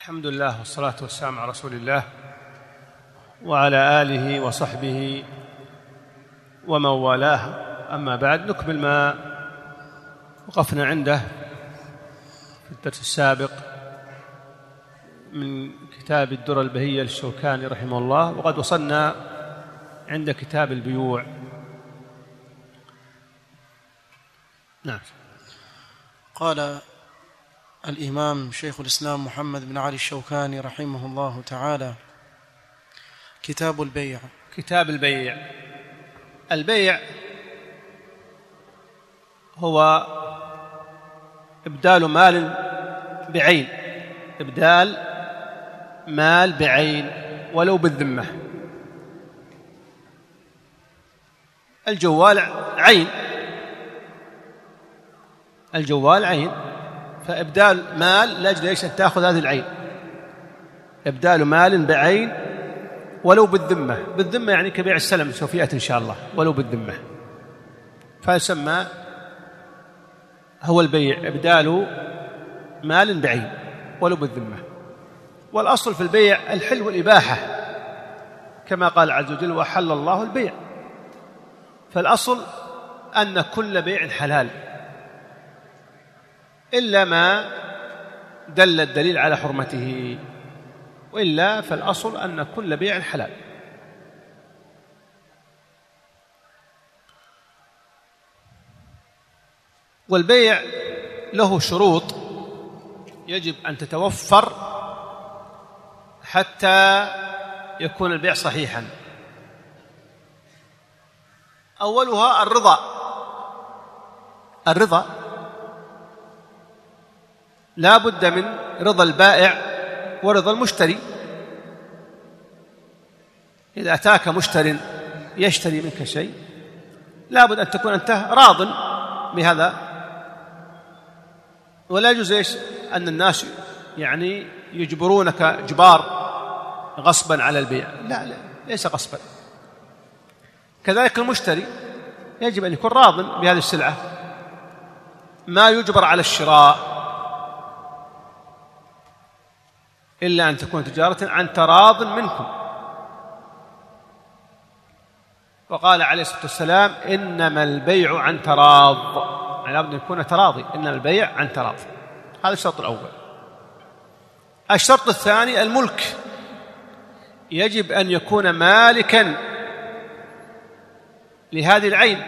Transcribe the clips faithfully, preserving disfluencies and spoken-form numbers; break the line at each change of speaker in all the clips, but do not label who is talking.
الحمد لله والصلاة والسلام على رسول الله وعلى آله وصحبه ومن والاه. أما بعد، نكمل ما وقفنا عنده في الدرس السابق من كتاب الدرر البهية للشوكاني رحمه الله، وقد وصلنا عند كتاب البيوع. نعم.
قال الإمام شيخ الإسلام محمد بن علي الشوكاني رحمه الله تعالى: كتاب البيع.
كتاب البيع. البيع هو إبدال مال بعين، إبدال مال بعين ولو بالذمة. الجوال عين، الجوال عين، فإبدال مال لأجل إيش؟ أن تأخذ هذه العين، إبدال مال بعين ولو بالذمة. بالذمة يعني كبيع السلم سوف يأتي إن شاء الله، ولو بالذمة، فيسمى هو البيع إبدال مال بعين ولو بالذمة. والأصل في البيع الحل والإباحة، كما قال عز وجل: وحل الله البيع. فالأصل أن كل بيع حلال إلا ما دل الدليل على حرمته، وإلا فالأصل أن كل بيع حلال. والبيع له شروط يجب أن تتوفر حتى يكون البيع صحيحا. أولها الرضا. الرضا لا بد من رضا البائع ورضا المشتري. إذا أتاك مشتر يشتري منك شيء، لا بد أن تكون أنت راض بهذا، ولا يجوز إيش أن الناس يعني يجبرونك إجبار غصبا على البيع، لا, لا ليس غصبا. كذلك المشتري يجب أن يكون راض بهذه السلعة، ما يجبر على الشراء إلا أن تكون تجارة عن تراض منكم. وقال عليه الصلاة والسلام: إنما البيع عن تراض، يعني لابد أن يكون تراضي، إنما البيع عن تراض. هذا الشرط الأول. الشرط الثاني الملك، يجب أن يكون مالكا لهذه العين.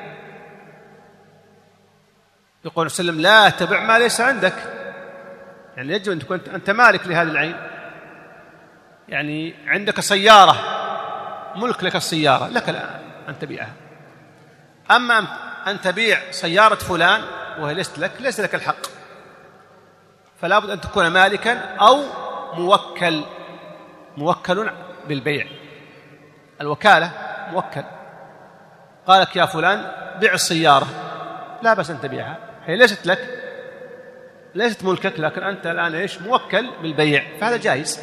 يقول صلى الله عليه وسلم: لا تبع ما ليس عندك، يعني يجب أن تكون أنت مالك لهذه العين. يعني عندك سيارة، ملك لك السيارة، لك أن تبيعها. أما أن تبيع سيارة فلان وهي ليست لك، ليس لك الحق. فلا بد أن تكون مالكا أو موكل، موكل بالبيع. الوكالة موكل، قالك يا فلان بيع السيارة، لا بس أن تبيعها، هي ليست لك، ليست ملكك، لكن أنت الآن إيش؟ موكل بالبيع، فهذا جائز.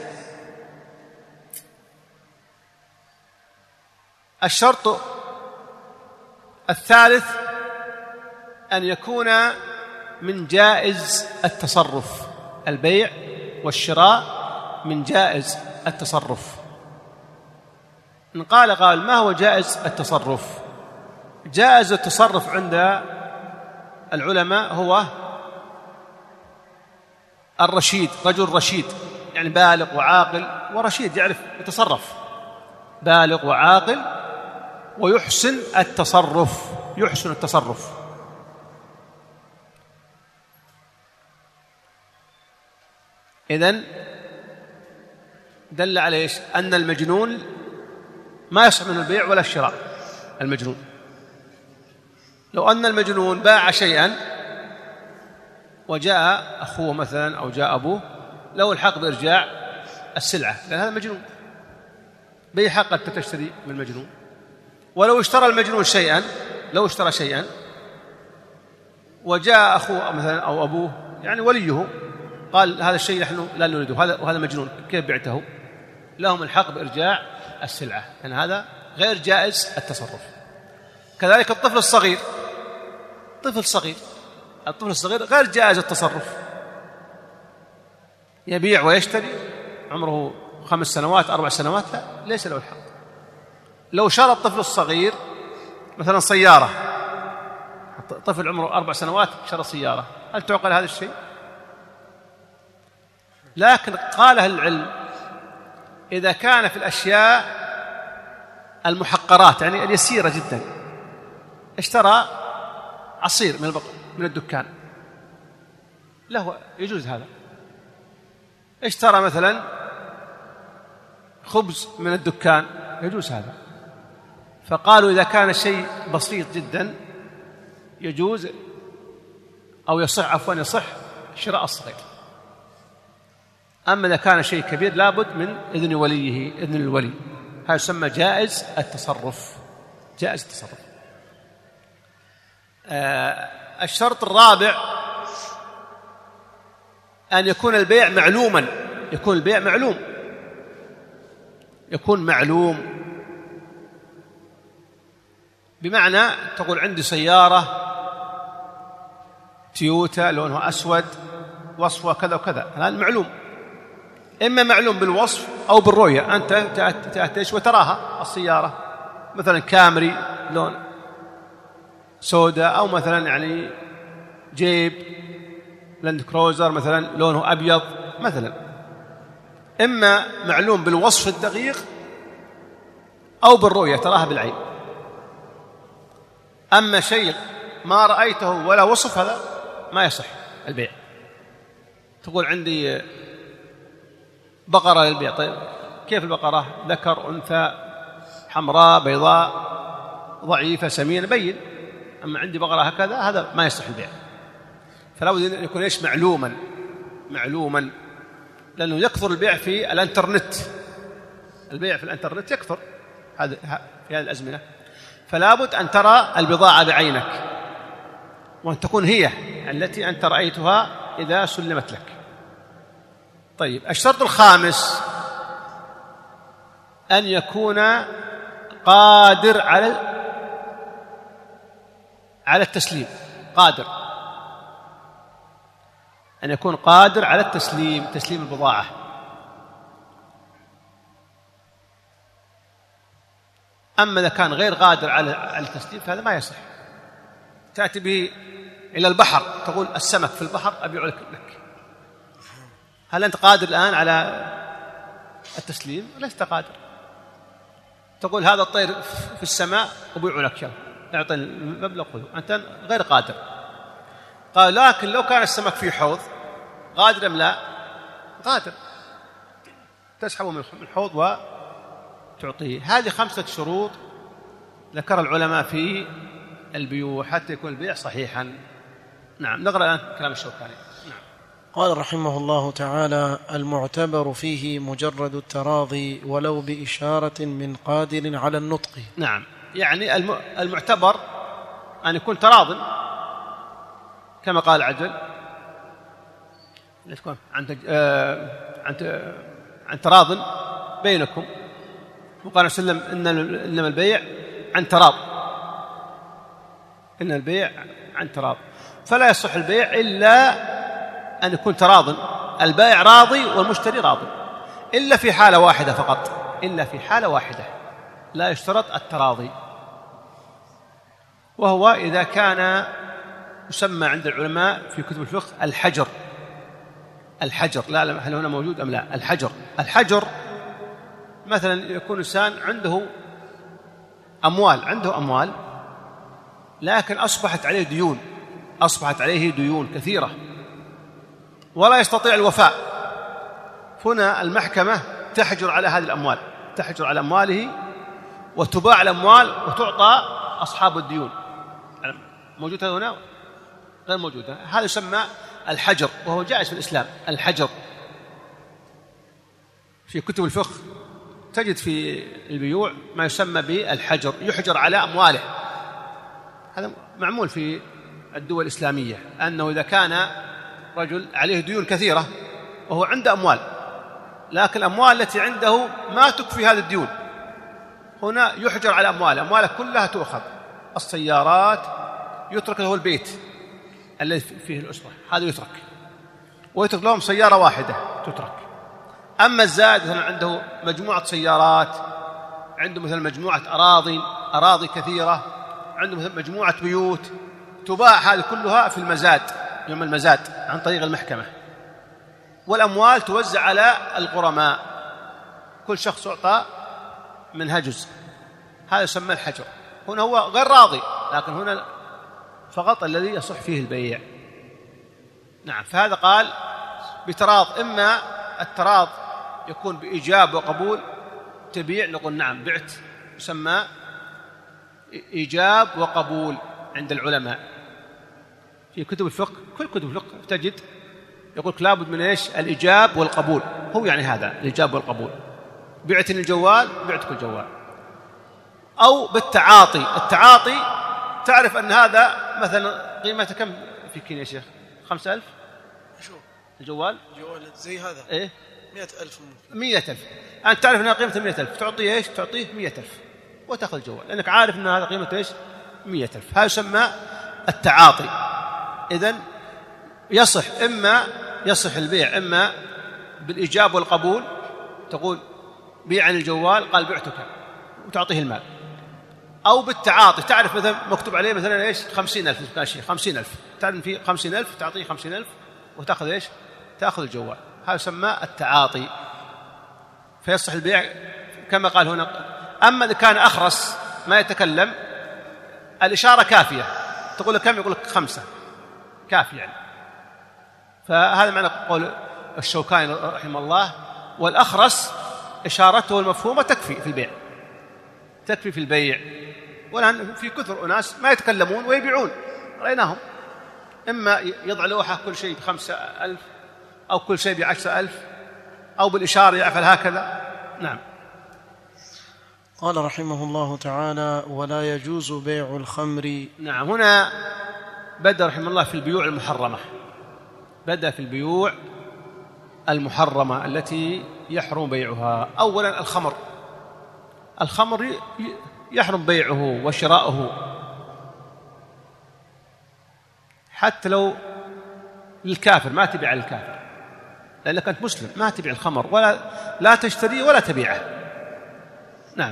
الشرط الثالث أن يكون من جائز التصرف. البيع والشراء من جائز التصرف. إن قال قال: ما هو جائز التصرف؟ جائز التصرف عند العلماء هو الرشيد، رجل رشيد يعني بالغ وعاقل ورشيد، يعرف يتصرف، بالغ وعاقل ويحسن التصرف، يحسن التصرف. إذن دل على إيش؟ أن المجنون ما يصح منه البيع ولا الشراء. المجنون لو أن المجنون باع شيئا وجاء أخوه مثلا أو جاء أبوه، له الحق بإرجاع السلعة، لأن هذا مجنون، بأي حق أنت تشتري من المجنون. ولو اشترى المجنون شيئا، لو اشترى شيئا وجاء أخوه مثلا أو أبوه يعني وليه قال: هذا الشيء نحن لا نريده، هذا وهذا مجنون، كيف بعته؟ لهم الحق بإرجاع السلعة، لأن يعني هذا غير جائز التصرف. كذلك الطفل الصغير، طفل صغير، الطفل الصغير غير جائز التصرف، يبيع ويشتري عمره خمس سنوات أربع سنوات، لا، ليس له الحق. لو شرى الطفل الصغير مثلا سيارة، طفل عمره أربع سنوات شرى سيارة، هل تعقل هذا الشيء؟ لكن قال أهل العلم إذا كان في الأشياء المحقرات يعني اليسيرة جدا، اشترى عصير من البق... من الدكان، له يجوز هذا. اشترى مثلا خبز من الدكان، يجوز هذا. فقالوا إذا كان شيء بسيط جدا يجوز أو يصح عفوا يصح شراء الصغير. أما إذا كان شيء كبير لابد من إذن وليه، إذن الولي، هذا يسمى جائز التصرف، جائز التصرف. آه الشرط الرابع أن يكون البيع معلوما، يكون البيع معلوم، يكون معلوم بمعنى تقول عندي سيارة تويوتا لونها أسود وصفها كذا وكذا، هذا معلوم، إما معلوم بالوصف أو بالرؤية، أنت تأتيش وتراها السيارة مثلا كامري لون سوداء، أو مثلا يعني جيب لاند كروزر مثلا لونه أبيض مثلا، إما معلوم بالوصف الدقيق أو بالرؤية تراها بالعين. أما شيء ما رأيته ولا وصف هذا ما يصح البيع. تقول عندي بقرة للبيع، طيب كيف البقرة؟ ذكر أنثى حمراء بيضاء ضعيفة سمينة، بين. أما عندي بقرة هكذا هذا ما يصح البيع. فلا بد أن يكون إيش معلوما، معلوما، لأنه يكثر البيع في الانترنت، البيع في الانترنت يكثر هذا في هذه الأزمنة، فلا بد أن ترى البضاعة بعينك وأن تكون هي التي أنت رأيتها إذا سلمت لك. طيب الشرط الخامس أن يكون قادر على على التسليم، قادر أن يكون قادر على التسليم، تسليم البضاعة. أما إذا كان غير قادر على التسليم فهذا ما يصح. تأتي به إلى البحر تقول السمك في البحر أبيع لك، هل أنت قادر الآن على التسليم؟ لست قادر. تقول هذا الطير في السماء أبيع لك، أعطي المبلغ خذه، أنت غير قادر. قال لكن لو كان السمك في حوض قادر أم لا؟ قادر، تسحبه من الحوض وتعطيه. هذه خمسة شروط ذكر العلماء في البيوع حتى يكون البيع صحيحا. نعم، نقرأ الآن كلام الشوكاني. نعم.
قال رحمه الله تعالى: المعتبر فيه مجرد التراضي ولو بإشارة من قادر على النطق.
نعم، يعني المعتبر أن يكون تراض كما قال عجل تكون عن عن تراض بينكم، وقال صلى الله عليه وسلم إنما البيع عن تراض، إن البيع عن تراض، فلا يصح البيع إلا أن يكون تراض، البائع راضي والمشتري راضي، إلا في حالة واحدة فقط، إلا في حالة واحدة لا يشترط التراضي، وهو إذا كان يسمى عند العلماء في كتب الفقه الحجر. الحجر لا أعلم هل هنا موجود أم لا. الحجر الحجر مثلا يكون إنسان عنده أموال، عنده أموال لكن أصبحت عليه ديون، أصبحت عليه ديون كثيرة ولا يستطيع الوفاء، هنا المحكمة تحجر على هذه الأموال، تحجر على أمواله وتباع الأموال وتعطى أصحاب الديون. موجود هنا؟ غير موجود. هذا يسمى الحجر، وهو جائز في الإسلام. الحجر في كتب الفقه تجد في البيوع ما يسمى بالحجر، يحجر على أمواله. هذا معمول في الدول الإسلامية، أنه إذا كان رجل عليه ديون كثيرة وهو عنده أموال لكن الأموال التي عنده ما تكفي هذه الديون، هنا يحجر على أمواله، أمواله كلها تؤخذ، السيارات، يترك له البيت الذي فيه الأسرة، هذا يترك، ويترك لهم سيارة واحدة تترك. أما الزائد مثلا عنده مجموعة سيارات، عنده مثلا مجموعة أراضي أراضي كثيرة، عنده مثلا مجموعة بيوت، تباع هذه كلها في المزاد يوم المزاد عن طريق المحكمة، والأموال توزع على الغرماء، كل شخص يعطى منها جزء، هذا يسمى الحجر. هنا هو غير راضي، لكن هنا فقط الذي يصح فيه البيع. نعم. فهذا قال بتراض، إما التراض يكون بإيجاب وقبول، تبيع نقول نعم بعت، يسمى إيجاب وقبول عند العلماء في كتب الفقه. كل كتب الفقه تجد يقول لابد من إيش؟ الإيجاب والقبول. هو يعني هذا الإيجاب والقبول، بعتني الجوال بعتك الجوال. أو بالتعاطي، التعاطي تعرف أن هذا مثلا قيمته كم في كينيا يا شيخ؟ خمسة ألف.
شو
الجوال
جوال زي هذا
إيه؟
مئة ألف ممكن.
مئة ألف. أنت تعرف أنها قيمته مئة ألف، تعطيه إيش؟ تعطيه مئة ألف وتأخذ الجوال، لأنك عارف أن هذا قيمته إيش؟ مئة ألف. هذا يسمى التعاطي. إذن يصح إما يصح البيع إما بالإيجاب والقبول، تقول بيع عن الجوال، قال بعتك وتعطيه المال. أو بالتعاطي، تعرف مثلا مكتوب عليه مثلا إيش؟ خمسين ألف، ماشي خمسين ألف، تعرف فيه خمسين ألف، تعطيه خمسين ألف وتأخذ إيش؟ تأخذ الجوال. هذا يسمى التعاطي، فيصح البيع كما قال هنا. أما إذا كان أخرس ما يتكلم، الإشارة كافية، تقول لك كم؟ يقول لك خمسة، كافي يعني. فهذا معنى قول الشوكاني رحمه الله: والأخرس إشارته المفهومة تكفي في البيع، تكفي في البيع. والآن في كثر أناس ما يتكلمون ويبيعون، رأيناهم، إما يضع لوحة كل شيء بخمسة ألف، أو كل شيء بعشرة ألف، أو بالإشارة يفعل هكذا. نعم.
قال رحمه الله تعالى: ولا يجوز بيع الخمر.
نعم. هنا بدأ رحمه الله في البيوع المحرمة، بدأ في البيوع المحرمة التي يحرم بيعها. أولا الخمر، الخمر يحرم بيعه وشراؤه، حتى لو للكافر ما تبيع الكافر، لأنك أنت مسلم ما تبيع الخمر، ولا لا تشتريه ولا تبيعه. نعم.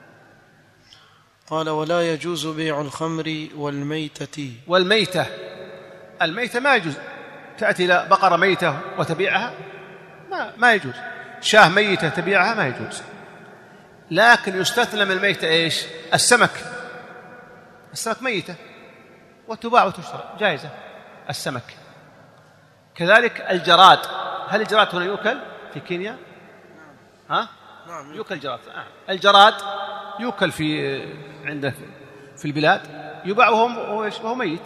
قال: ولا يجوز بيع الخمر والميتة.
والميتة، الميتة ما يجوز، تأتي إلى بقرة ميتة وتبيعها، ما, ما يجوز. شاه ميتة تبيعها ما يجوز. لكن يستثنى من الميتة إيش؟ السمك، السمك ميتة وتباع وتشترى، جائزة السمك. كذلك الجراد. هل الجراد هنا يؤكل في كينيا؟ ها؟
نعم
يؤكل الجراد. آه. الجراد يؤكل في عنده في البلاد، يباع وهو وهو ميت.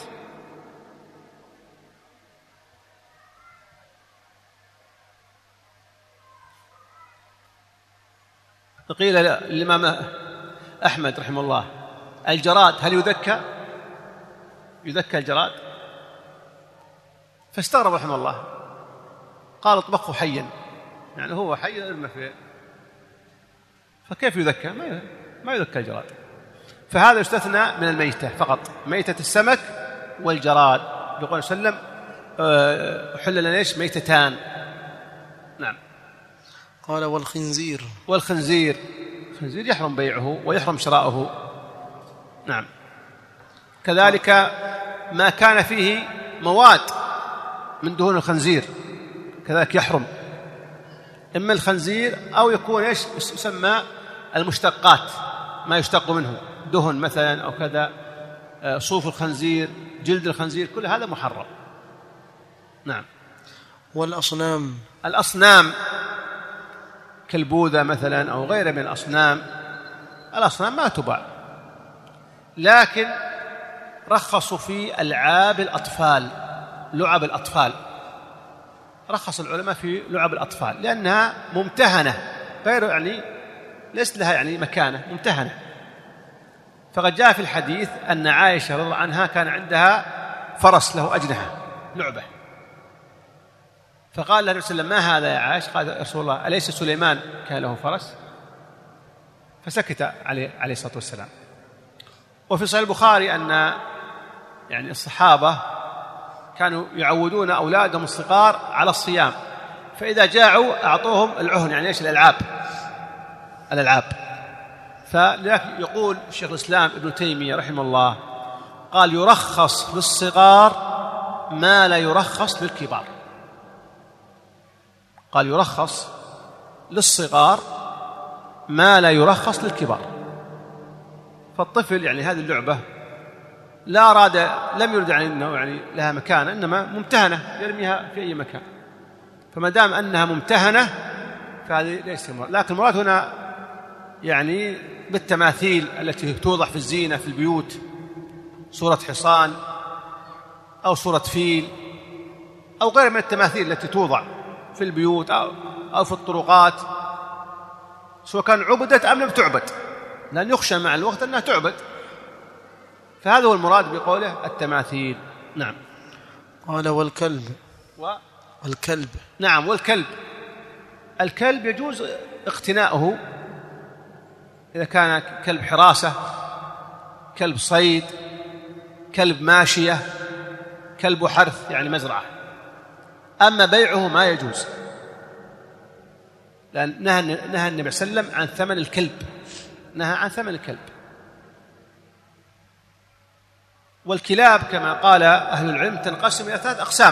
قيل للإمام أحمد رحمه الله: الجراد هل يذكى؟ يذكى الجراد؟ فاستغرب رحمه الله، قال: اطبخه حيا، يعني هو حي ارمى فيه، فكيف يذكى؟ ما ما يذكى الجراد. فهذا يستثنى من الميتة فقط، ميتة السمك والجراد. يقول صلى الله عليه وسلم: أحل لنا إيش؟ ميتتان. نعم.
قال: والخنزير.
والخنزير، الخنزير يحرم بيعه ويحرم شراؤه. نعم. كذلك ما كان فيه مواد من دهون الخنزير كذلك يحرم، إما الخنزير أو يكون إيش يسمى المشتقات، ما يشتق منه، دهن مثلا أو كذا، صوف الخنزير، جلد الخنزير، كل هذا محرم. نعم.
والأصنام.
الأصنام كالبوذا مثلا أو غيره من الأصنام، الأصنام ما تباع، لكن رخصوا في ألعاب الأطفال، لعب الأطفال، رخص العلماء في لعب الأطفال لأنها ممتهنة، غير يعني ليس لها يعني مكانة، ممتهنة. فقد جاء في الحديث أن عائشة رضي الله عنها كان عندها فرس له أجنحة، لعبة، فقال لها النبي صلى الله عليه وسلم: ما هذا يا عائشة؟ قال: يا رسول الله أليس سليمان كان له فرس؟ فسكت عليه عليه الصلاة والسلام. وفي صحيح البخاري أن يعني الصحابة كانوا يعودون أولادهم الصغار على الصيام، فإذا جاعوا أعطوهم العهن، يعني إيش؟ الألعاب الألعاب فلذلك يقول الشيخ الإسلام ابن تيمية رحمه الله قال يرخص للصغار ما لا يرخص للكبار. قال يرخص للصغار ما لا يرخص للكبار. فالطفل يعني هذه اللعبة لا أراد لم يرد يعني أنه يعني لها مكان، إنما ممتهنة يرميها في أي مكان، فما دام أنها ممتهنة فهذه ليس المراد. لكن المراد هنا يعني بالتماثيل التي توضع في الزينة في البيوت، صورة حصان أو صورة فيل أو غير من التماثيل التي توضع في البيوت أو, أو في الطرقات، سواء كان عبدت أم لم تعبد، لأن يخشى مع الوقت أنها تعبد، فهذا هو المراد بقوله التماثيل. نعم.
قال والكلب
و...
والكلب
نعم والكلب. الكلب يجوز اقتناؤه إذا كان كلب حراسة، كلب صيد، كلب ماشية، كلب حرث يعني مزرعة. أما بيعه ما يجوز، لأن نهى, نهى النبي صلى الله عليه وسلم عن ثمن الكلب، نهى عن ثمن الكلب. والكلاب كما قال أهل العلم تنقسم إلى ثلاث أقسام.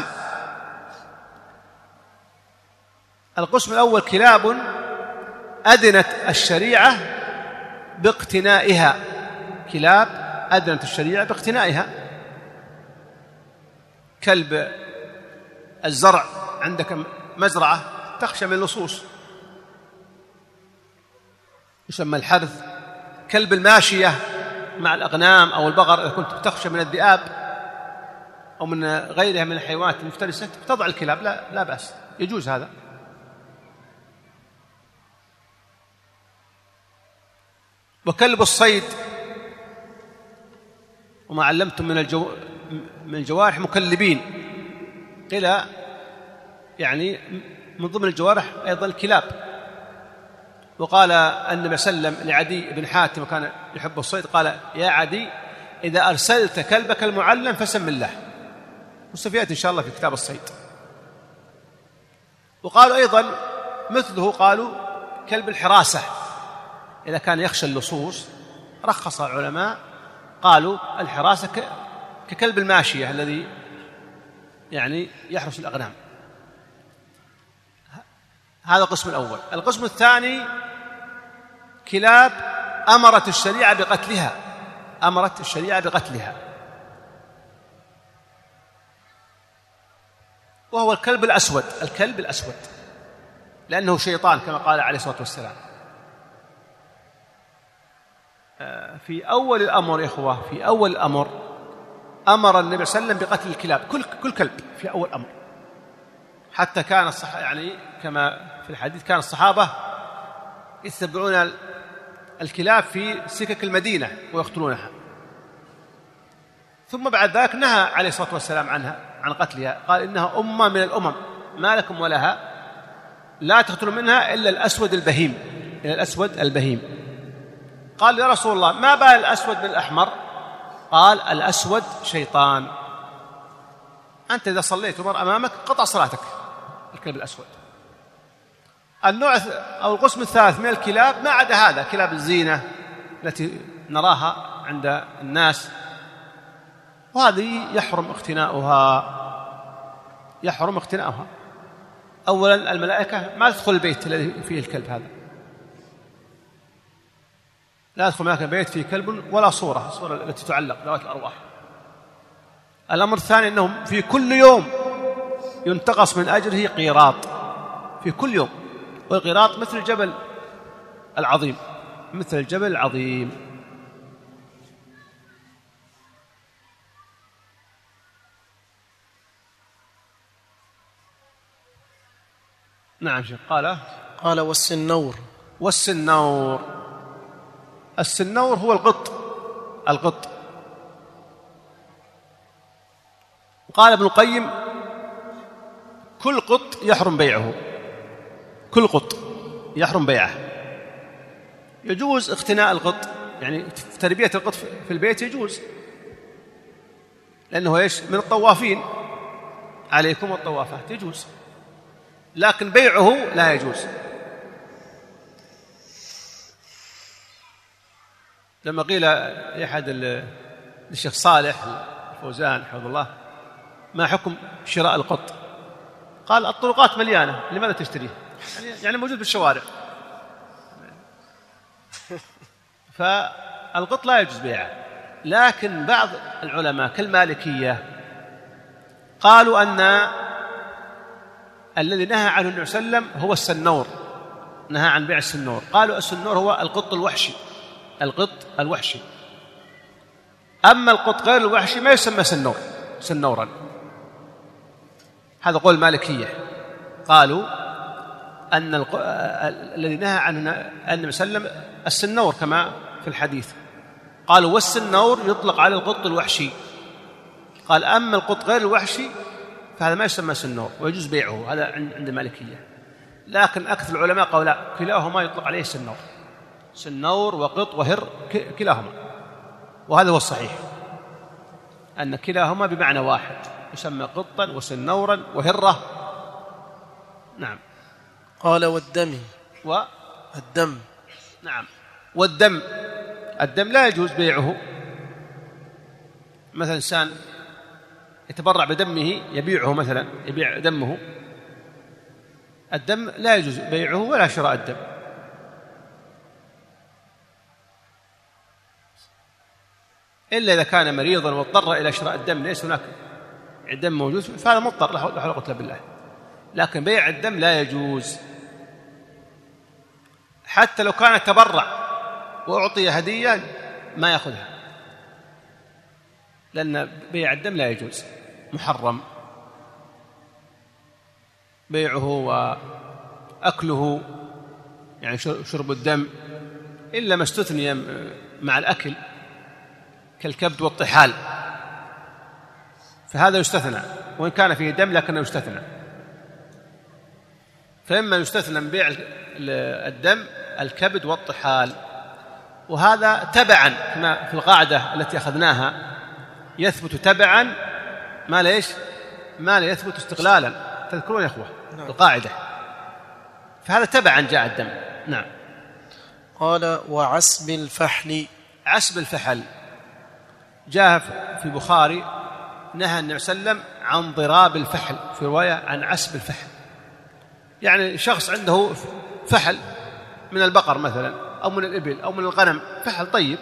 القسم الأول كلاب أذنت الشريعة باقتنائها، كلاب أذنت الشريعة باقتنائها، كلب الزرع، عندك مزرعة تخشى من اللصوص يسمى الحرث، كلب الماشية مع الأغنام أو البقر إذا كنت تخشى من الذئاب أو من غيرها من الحيوانات المفترسة تضع الكلاب، لا, لا بأس، يجوز هذا. وكلب الصيد وما علمتم من الجو من الجوارح مكلبين، قيل يعني من ضمن الجوارح أيضا الكلاب. وقال النبي صلى الله عليه وسلم لعدي بن حاتم وكان يحب الصيد قال يا عدي إذا أرسلت كلبك المعلم فسم الله، وسيأتي إن شاء الله في كتاب الصيد. وقالوا أيضا مثله، قالوا كلب الحراسة إذا كان يخشى اللصوص رخص العلماء، قالوا الحراسة ككلب الماشية الذي يعني يحرس الأغنام. هذا القسم الأول. القسم الثاني كلاب أمرت الشريعة بقتلها، أمرت الشريعة بقتلها، وهو الكلب الأسود، الكلب الأسود لأنه شيطان كما قال عليه الصلاة والسلام. في أول الأمر يا إخوة، في أول الأمر أمر النبي صلى الله عليه وسلم بقتل الكلاب، كل كل كلب في أول الأمر، حتى كان الصحابة يعني كما في الحديث كان الصحابة يتبعون الكلاب في سكك المدينة ويقتلونها. ثم بعد ذلك نهى عليه الصلاة والسلام عنها، عن قتلها، قال إنها أمة من الأمم ما لكم ولها، لا تقتلوا منها إلا الأسود البهيم، إلا الأسود البهيم. قال يا رسول الله ما بال الأسود بالأحمر؟ قال الأسود شيطان، أنت إذا صليت ومر أمامك قطع صلاتك الكلب الأسود. النوع أو القسم الثالث من الكلاب ما عدا هذا، كلاب الزينة التي نراها عند الناس، وهذه يحرم اقتناؤها، يحرم اقتناؤها. أولا الملائكة ما تدخل البيت الذي فيه الكلب هذا، لا يدخل ملائكة البيت فيه كلب ولا صورة، الصورة التي تعلق ذوات الأرواح. الأمر الثاني أنهم في كل يوم ينتقص من أجره قيراط، في كل يوم، والقيراط مثل الجبل العظيم، مثل الجبل العظيم. نعم شيخ. قال
قال والسنور.
والسنور، السنور هو القط، القط. قال ابن القيم كل قط يحرم بيعه، كل قط يحرم بيعه. يجوز اقتناء القط، يعني تربية القط في البيت يجوز، لأنه إيش من الطوافين، عليكم الطوافات يجوز، لكن بيعه لا يجوز. لما قيل لأحد الشيخ صالح الفوزان حفظه الله ما حكم شراء القط، قال الطرقات مليانة لماذا تشتريه؟ يعني, يعني موجود بالشوارع. فالقط لا يجوز بيعه. لكن بعض العلماء كالمالكية قالوا أن الذي نهى عنه النبي صلى الله عليه وسلم هو السنور، نهى عن بيع السنور. قالوا السنور هو القط الوحشي، القط الوحشي. أما القط غير الوحشي ما يسمى سنور سنورا. هذا قول المالكية، قالوا أن الق... الذي نهى عنه النبي صلى الله عليه وسلم السنور كما في الحديث. قالوا والسنور يطلق على القط الوحشي. قال أما القط غير الوحشي فهذا ما يسمى سنور ويجوز بيعه، هذا عند المالكية. لكن أكثر العلماء قالوا لا، كلاهما يطلق عليه سنور، سنور وقط وهر كلاهما. وهذا هو الصحيح، أن كلاهما بمعنى واحد، يسمى قطا وسنورا وهرة. نعم.
قال والدم
والدم. نعم. والدم، الدم لا يجوز بيعه. مثلا إنسان يتبرع بدمه يبيعه، مثلا يبيع دمه، الدم لا يجوز بيعه ولا شراء الدم. إلا إذا كان مريضا واضطر إلى شراء الدم، ليس هناك الدم موجود، فهذا مضطر لا حول ولا قوة إلا بالله. لكن بيع الدم لا يجوز، حتى لو كان تبرع وأعطي هدية ما يأخذها، لأن بيع الدم لا يجوز، محرم بيعه وأكله، يعني شرب الدم، إلا ما استثني مع الأكل كالكبد والطحال، فهذا يستثنى وإن كان فيه دم لكنه يستثنى. فإما يستثنى من بيع الدم الكبد والطحال. وهذا تبعا كما في القاعدة التي أخذناها، يثبت تبعا ما ليش ما لا يثبت استقلالا. تذكرون يا أخوة القاعدة؟ فهذا تبعا جاء الدم. نعم.
قال وعسب الفحل.
عسب الفحل جاء في البخاري نهى النبي صلى الله عليه وسلم عن ضراب الفحل، في رواية عن عسب الفحل. يعني شخص عنده فحل من البقر مثلا أو من الإبل أو من الغنم، فحل طيب،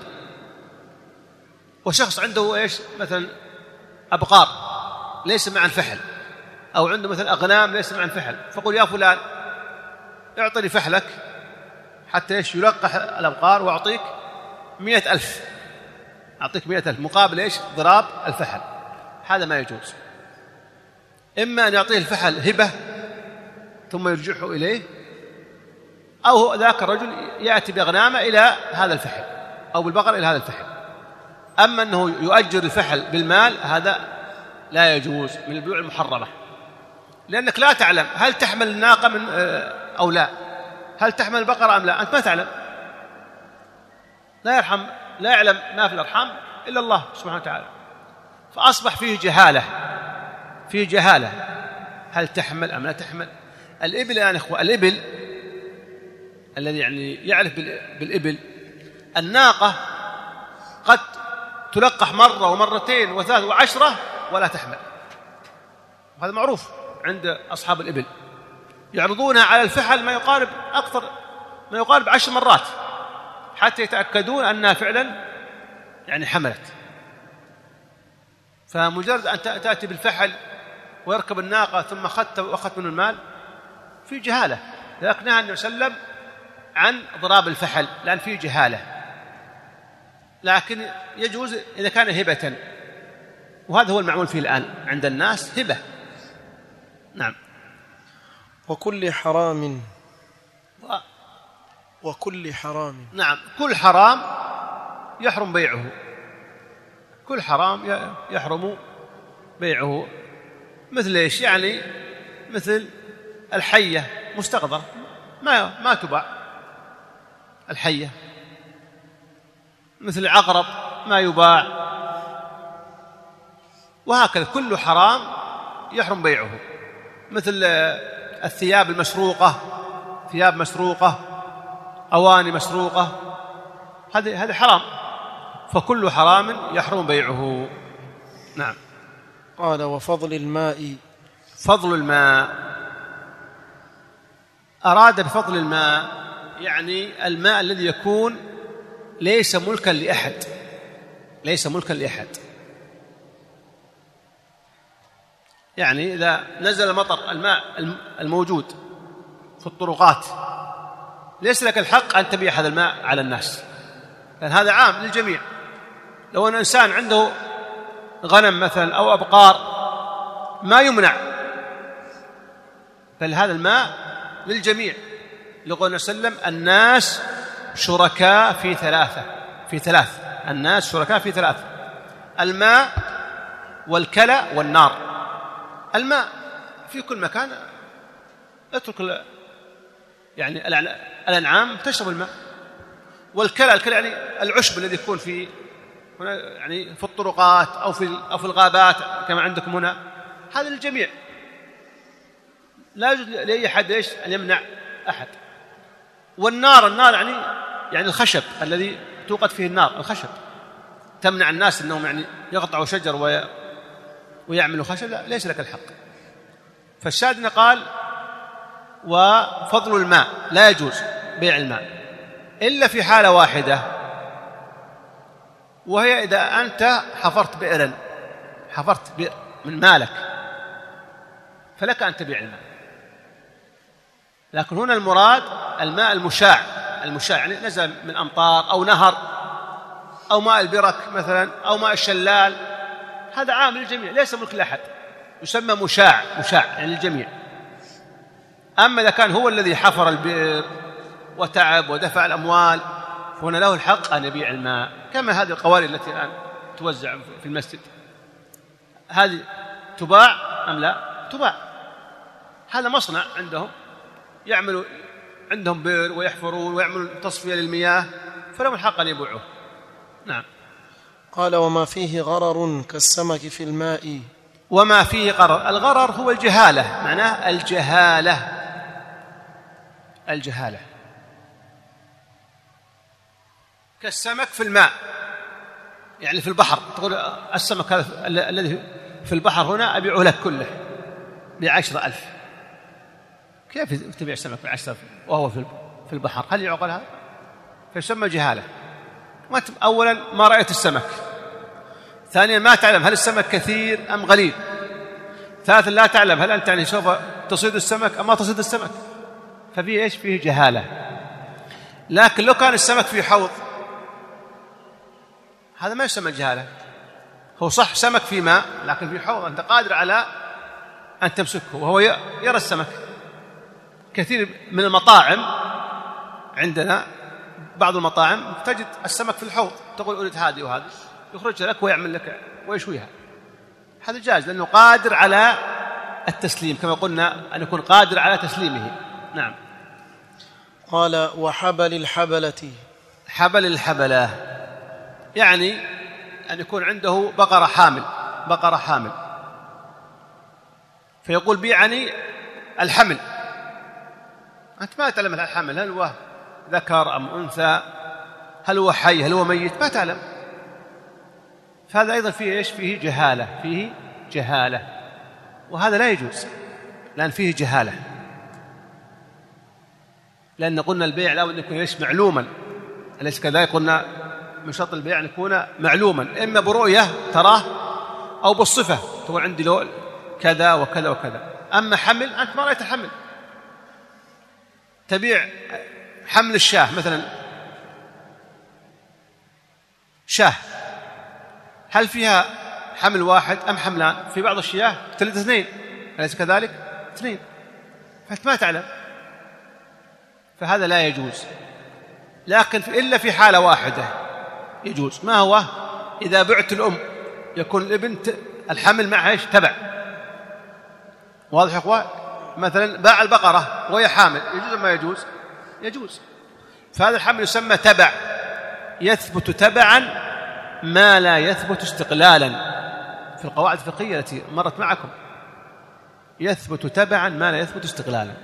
وشخص عنده إيش مثلا أبقار ليس مع الفحل، أو عنده مثلا أغنام ليس مع الفحل، فقل يا فلان اعطني فحلك حتى إيش يلقح الأبقار وأعطيك مئة ألف، أعطيك مئة ألف مقابل إيش ضراب الفحل. هذا ما يجوز. إما أن يعطيه الفحل هبة ثم يرجعه إليه، أو ذاك الرجل يأتي بأغنامه إلى هذا الفحل أو بالبقر إلى هذا الفحل. أما أنه يؤجر الفحل بالمال هذا لا يجوز، من البيوع المحرمة، لأنك لا تعلم هل تحمل الناقة من أو لا، هل تحمل البقرة أم لا، أنت ما تعلم. لا يرحم لا يعلم ما في الأرحام إلا الله سبحانه وتعالى. فأصبح فيه جهالة، فيه جهالة هل تحمل أم لا تحمل. الإبل يا أخوة، الإبل الذي يعني يعرف بالإبل، الناقة قد تلقح مرة ومرتين وثلاث وعشرة ولا تحمل، هذا معروف عند أصحاب الإبل، يعرضونها على الفحل ما يقارب أكثر ما يقارب عشر مرات حتى يتأكدون أنها فعلا يعني حملت. فمجرد أن تأتي بالفحل ويركب الناقة ثم أخذت وأخذت منه المال في جهالة. لكن نهى النبي صلى الله عليه وسلم عن ضراب الفحل لأن فيه جهالة، لكن يجوز إذا كان هبة، وهذا هو المعمول فيه الآن عند الناس، هبة. نعم.
وكل حرام و... وكل حرام.
نعم، كل حرام يحرم بيعه، كل حرام يحرم بيعه. مثل إيش؟ يعني مثل الحية مستقذرة ما ما تباع الحية، مثل العقرب ما يباع، وهكذا كل حرام يحرم بيعه، مثل الثياب المسروقة، ثياب مسروقة، أواني مسروقة، هذا هذا حرام، فكل حرام يحرم بيعه. نعم.
قال وفضل الماء.
فضل الماء، أراد بفضل الماء يعني الماء الذي يكون ليس ملكا لأحد، ليس ملكا لأحد. يعني إذا نزل المطر، الماء الموجود في الطرقات، ليس لك الحق أن تبيع هذا الماء على الناس، لأن هذا عام للجميع. لو أن إنسان عنده غنم مثلا أو أبقار ما يمنع، بل هذا الماء للجميع. لقول النبي صلى الله عليه وسلم الناس شركاء في ثلاثة، في ثلاث الناس شركاء في ثلاثة: الماء والكلى والنار. الماء في كل مكان، اترك يعني الأنعام تشرب الماء. والكلى، الكلى يعني العشب الذي يكون في هنا يعني في الطرقات أو في أو في الغابات كما عندكم هنا، هذا للجميع، لا يجوز لأي أحد ايش أن يمنع أحد. والنار، النار يعني يعني الخشب الذي توقد فيه النار، الخشب، تمنع الناس أنهم يعني يقطعوا شجر وي ويعملوا خشب، لا، ليس لك الحق. فالشاهد قال وفضل الماء، لا يجوز بيع الماء إلا في حالة واحدة، وهي إذا أنت حفرت بئرا، حفرت بئر من مالك، فلك أن تبيع الماء. لكن هنا المراد الماء المشاع، المشاع يعني نزل من أمطار أو نهر أو ماء البرك مثلا أو ماء الشلال، هذا عام للجميع ليس ملك لأحد، يسمى مشاع، مشاع يعني الجميع. أما إذا كان هو الذي حفر البئر وتعب ودفع الأموال، فهنا له الحق أن يبيع الماء، كما هذه القوارير التي الآن توزع في المسجد، هذه تباع أم لا؟ تباع. هذا مصنع عندهم، يعملوا عندهم بئر ويحفرون ويعملوا تصفية للمياه، فلهم الحق أن يبيعوه. نعم.
قال وما فيه غرر كالسمك في الماء.
وما فيه غرر، الغرر هو الجهالة، معناه الجهالة، الجهالة. كالسمك في الماء يعني في البحر، تقول السمك هذا الذي في البحر هنا أبيعه لك كله بعشرة ألف، كيف تبيع السمك بعشرة وهو في البحر؟ هل يعقل هذا؟ فيسمى جهالة. أولا ما رأيت السمك، ثانيا ما تعلم هل السمك كثير أم قليل، ثالثا لا تعلم هل أنت يعني سوف تصيد السمك أم ما تصيد السمك، ففيه إيش؟ فيه جهالة. لكن لو كان السمك في حوض، هذا ما يسمى جهالة، هو صح سمك في ماء لكن في حوض، أنت قادر على أن تمسكه وهو يرى السمك. كثير من المطاعم عندنا، بعض المطاعم تجد السمك في الحوض، تقول أريد هذه وهذه، يخرج لك ويعمل لك ويشويها، هذا جائز لأنه قادر على التسليم، كما قلنا أن يكون قادر على تسليمه. نعم.
قال وحبل الحبلة.
حبل الحبلة يعني أن يكون عنده بقرة حامل، بقرة حامل، فيقول بيعني الحمل، أنت ما تعلم الحمل هل هو ذكر أم أنثى، هل هو حي هل هو ميت، ما تعلم، فهذا أيضا فيه إيش؟ فيه جهالة، فيه جهالة، وهذا لا يجوز لأن فيه جهالة، لأن قلنا البيع لا بد أن يكون إيش؟ معلوما، أليس كذلك؟ قلنا من شرط البيع أن يكون معلوما، إما برؤية تراه أو بالصفة، تقول عندي لو كذا وكذا وكذا. أما حمل، أنت ما رأيت الحمل، تبيع حمل الشاه مثلا، شاه هل فيها حمل واحد أم حملان؟ في بعض الشياه تلد اثنين، أليس كذلك؟ اثنين، فأنت ما تعلم، فهذا لا يجوز. لكن إلا في حالة واحدة يجوز، ما هو؟ إذا بعت الأم يكون الابن الحمل معها إيش؟ تبع، واضح يا أخوان؟ مثلا باع البقرة وهي حامل، يجوز ما يجوز؟ يجوز. فهذا الحمل يسمى تبع، يثبت تبعا ما لا يثبت استقلالا، في القواعد الفقهية التي مرت معكم، يثبت تبعا ما لا يثبت استقلالا.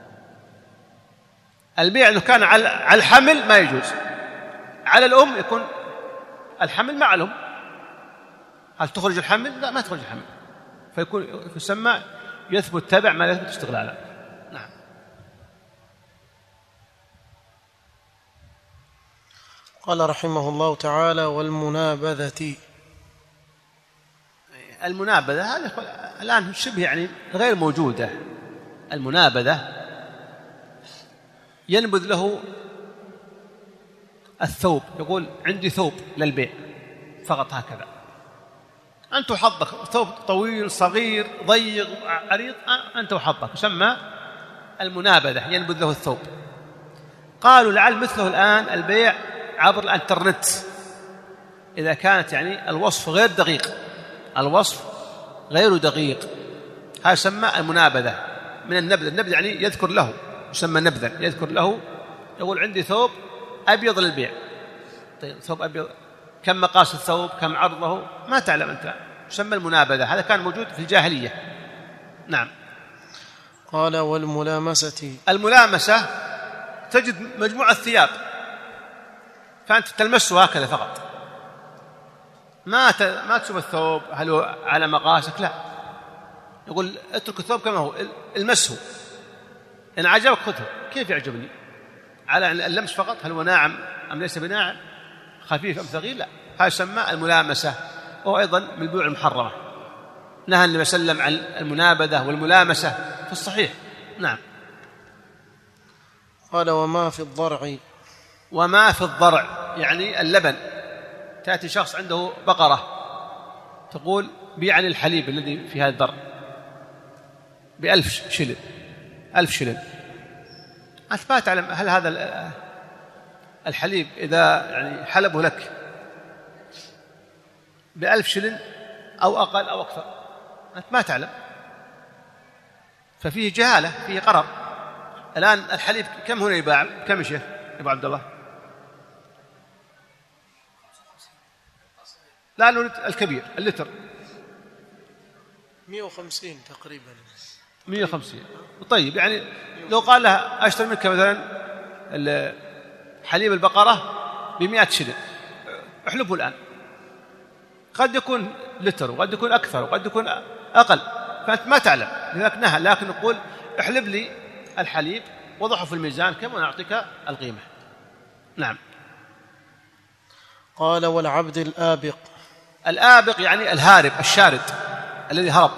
البيع إنه كان على الحمل ما يجوز، على الأم يكون الحمل مع الأم. هل تخرج الحمل؟ لا، ما تخرج الحمل، فيكون يسمى يثبت تبع ما لا يثبت استقلالا. نعم.
قال رحمه الله تعالى: والمنابذة.
المنابذة هذه الآن شبه يعني غير موجودة. المنابذة ينبذ له الثوب، يقول عندي ثوب للبيع فقط هكذا، أنت وحظك، ثوب طويل صغير ضيق عريض أنت وحظك، يسمى المنابذة، ينبذ له الثوب. قالوا لعل مثله الآن البيع عبر الانترنت، إذا كانت يعني الوصف غير دقيق، الوصف غير دقيق، هذا يسمى المنابذة من النبذ. النبذ يعني يذكر له، يسمى نبذا، يذكر له، يقول عندي ثوب أبيض للبيع. طيب ثوب أبيض، كم مقاس الثوب، كم عرضه، ما تعلم أنت، يسمى المنابذة. هذا كان موجود في الجاهلية. نعم.
قال: والملامسة.
الملامسة تجد مجموعة ثياب فأنت تلمسه هكذا فقط، ما ما تشوف الثوب هل هو على مقاسك، لا، يقول اترك الثوب كما هو، المسه، إن عجبك خذه. كيف يعجبني؟ على اللمس فقط، هل هو ناعم أم ليس بناعم، خفيف أم ثقيل، لا، هذا يسمى الملامسة، وهو أيضا من البيوع المحرمة. نهى النبي صلى الله عليه وسلم عن المنابذة والملامسة في الصحيح. نعم.
قال: وما في الضرع.
وما في الضرع يعني اللبن. تأتي شخص عنده بقرة، تقول بيعني الحليب الذي في هذا الضرع بألف شلن، ألف شلن. أنت ما تعلم هل هذا الحليب إذا يعني حلبه لك بألف شلن أو أقل أو أكثر، أنت ما تعلم، ففيه جهالة، فيه قرر. الآن الحليب كم هنا يباع؟ كم يا شيخ أبو عبد الله؟ لا نريد الكبير، اللتر
مئة وخمسين تقريبا.
مئة وخمسين. طيب يعني لو قال لها أشتري منك مثلا حليب البقرة بمئة شلن، احلبه الآن، قد يكون لتر وقد يكون أكثر وقد يكون أقل، فأنت ما تعلم، لذلك نهى. لكن نقول احلب لي الحليب وضعه في الميزان كما نعطيك القيمة. نعم.
قال: والعبد الآبق.
الآبق يعني الهارب، الشارد الذي هرب.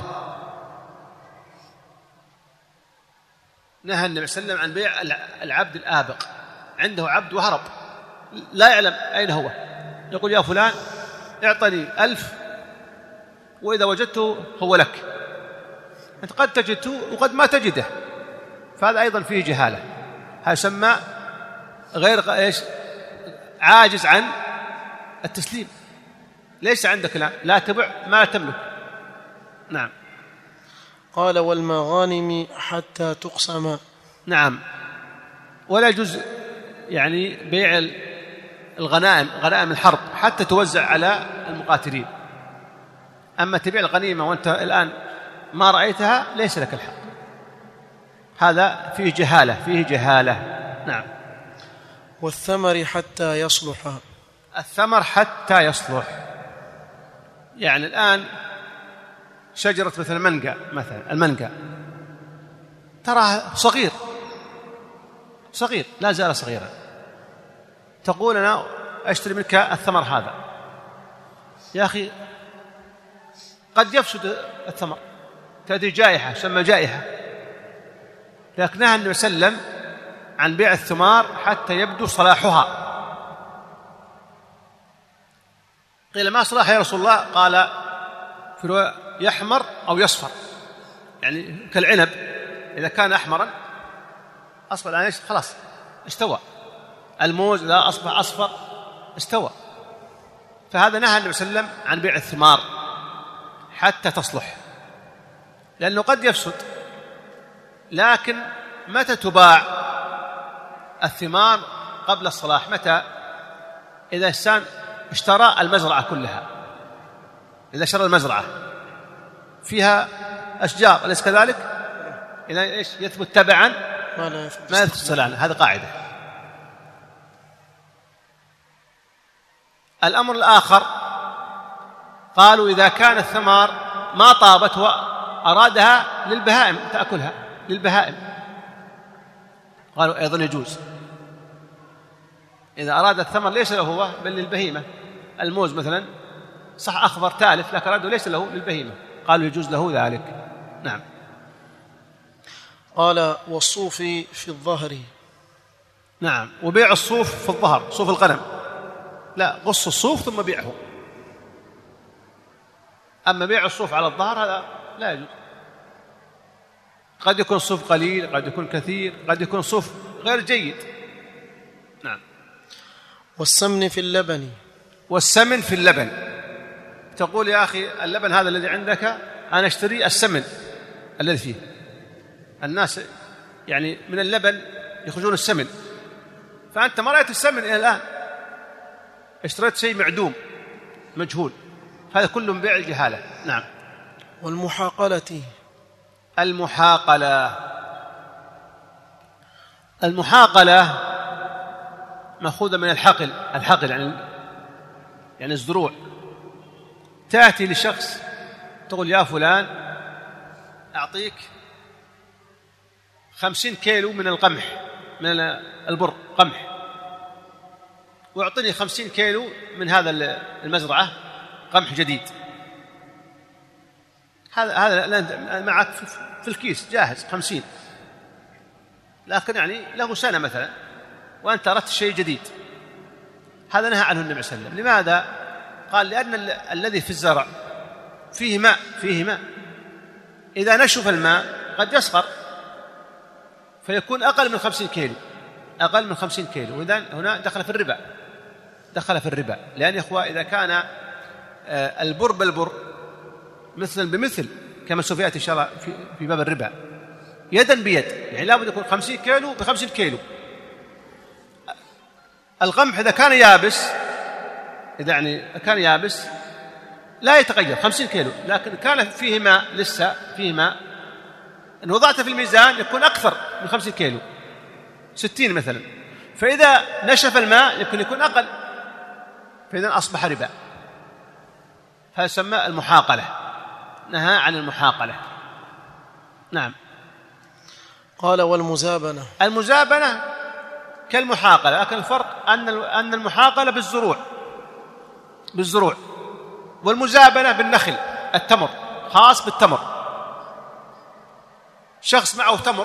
نهى النبي صلى الله عليه وسلم عن بيع العبد الآبق، عنده عبد وهرب لا يعلم أين هو، يقول يا فلان اعطني ألف وإذا وجدته هو لك، أنت قد تجده وقد ما تجده، فهذا أيضا فيه جهالة. هذا يسمى غير إيش، عاجز عن التسليم، ليس عندك لا, لا تبع ما لا تملك. نعم.
قال: والمغانم حتى تقسم.
نعم. ولا يجوز يعني بيع الغنائم، غنائم الحرب، حتى توزع على المقاتلين. أما تبيع الغنيمة وأنت الآن ما رأيتها ليس لك الحق، هذا فيه جهالة، فيه جهالة. نعم.
والثمر حتى يصلح.
الثمر حتى يصلح يعني الآن شجرة مثل المانجا، مثلا المانجا تراها صغير صغير لا زال صغيرا، تقول أنا أشتري منك الثمر هذا، يا أخي قد يفسد الثمر، تأتي جائحة، سمى جائحة. لكن نهى النبي صلى الله عليه وسلم عن بيع الثمار حتى يبدو صلاحها. قيل ما صلاح يا رسول الله؟ قال في يحمر أو يصفر، يعني كالعنب إذا كان أحمرا أصفر الآن خلاص استوى، الموز إذا أصبح أصفر استوى. فهذا نهى النبي صلى الله عليه وسلم عن بيع الثمار حتى تصلح، لأنه قد يفسد. لكن متى تباع الثمار قبل الصلاح؟ متى؟ إذا إنسان اشترى المزرعة كلها، إذا اشترى المزرعة فيها أشجار أليس كذلك؟ إذا إيش يثبت تبعا
ما لا يثبت
ما يثبت استقلالا. هذه قاعدة. الأمر الآخر قالوا إذا كان الثمار ما طابت وأرادها للبهائم تأكلها للبهائم، قالوا أيضا يجوز. إذا أراد الثمر ليس له هو بل للبهيمة، الموز مثلا صح أخضر تالف لكن أراده ليس له للبهيمة، قالوا يجوز له ذلك. نعم.
قال والصوف في الظهر.
نعم. وبيع الصوف في الظهر، صوف الغنم لا، قص الصوف ثم بيعه. أما بيع الصوف على الظهر هذا لا يجوز. قد يكون الصوف قليل، قد يكون كثير، قد يكون صوف غير جيد. نعم.
والسمن في اللبن.
والسمن في اللبن، تقول يا أخي اللبن هذا الذي عندك أنا أشتري السمن الذي فيه. الناس يعني من اللبن يخرجون السمن، فأنت ما رأيت السمن إلى الآن، اشتريت شيء معدوم مجهول، هذا كله من بيع الجهالة. نعم.
والمحاقلة.
المحاقلة المحاقلة مأخوذة من الحقل. الحقل يعني يعني الزروع. تأتي لشخص تقول يا فلان أعطيك خمسين كيلو من القمح، من البر قمح، واعطني خمسين كيلو من هذا المزرعة قمح جديد. هذا هذا معك في الكيس جاهز خمسين، لكن يعني له سنة مثلا وأنت أردت شيء جديد. هذا نهى عنه النبي صلى الله عليه وسلم. لماذا؟ قال لأن الذي في الزرع فيه ماء فيه ماء إذا نشف الماء قد يصغر فيكون أقل من خمسين كيلو، أقل من خمسين كيلو، وإذا هنا دخل في الربا، دخل في الربا. لأن يا إخوة إذا كان البر بالبر مثلا بمثل كما سوف يأتي إن شاء الله في باب الربا يدا بيد، يعني لابد يكون خمسين كيلو بخمسين كيلو. القمح إذا كان يابس، إذا يعني كان يابس لا يتغير خمسين كيلو، لكن كان فيه ماء لسه فيه ماء إن وضعته في الميزان يكون أكثر من خمسين كيلو، ستين مثلا، فإذا نشف الماء يمكن يكون أقل، فإذا أصبح ربا. هذا يسمى المحاقلة، نهى عن المحاقلة. نعم.
قال والمزابنة.
المزابنة كالمحاقلة، لكن الفرق أن أن المحاقلة بالزروع بالزروع والمزابنة بالنخل، التمر خاص بالتمر. شخص معه تمر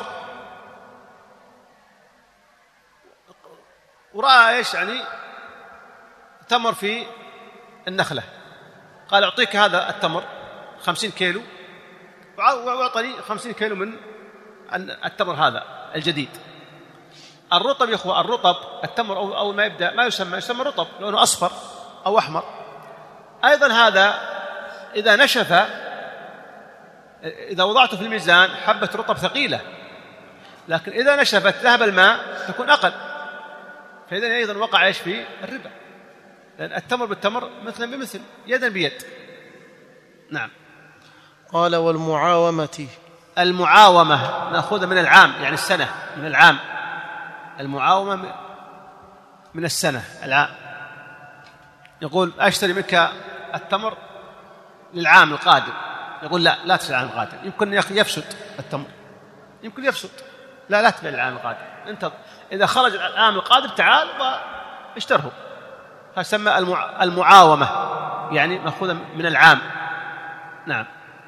ورأى إيش يعني تمر في النخلة، قال أعطيك هذا التمر خمسين كيلو وأعطني خمسين كيلو من التمر هذا الجديد. الرطب يا أخوة، الرطب التمر أول ما يبدأ ما يسمى يسمى رطب، لونه أصفر أو أحمر. أيضا هذا إذا نشف، إذا وضعته في الميزان حبة رطب ثقيلة، لكن إذا نشفت ذهب الماء تكون أقل، فإذا أيضا وقع إيش في الربا، لأن التمر بالتمر مثلا بمثل يدا بيد. نعم.
قال والمعاومة.
المعاومة نأخذها من العام، يعني السنة، من العام. المعاومة من السنة، العام. يقول أشتري منك التمر للعام القادم، يقول لا لا تشتري العام القادم، يمكن يفسد التمر، يمكن يفسد، لا لا تبيع العام القادم، انتظر إذا خرج العام القادم تعال واشتره. فسمى المعاومة، يعني مأخوذة من العام. نعم.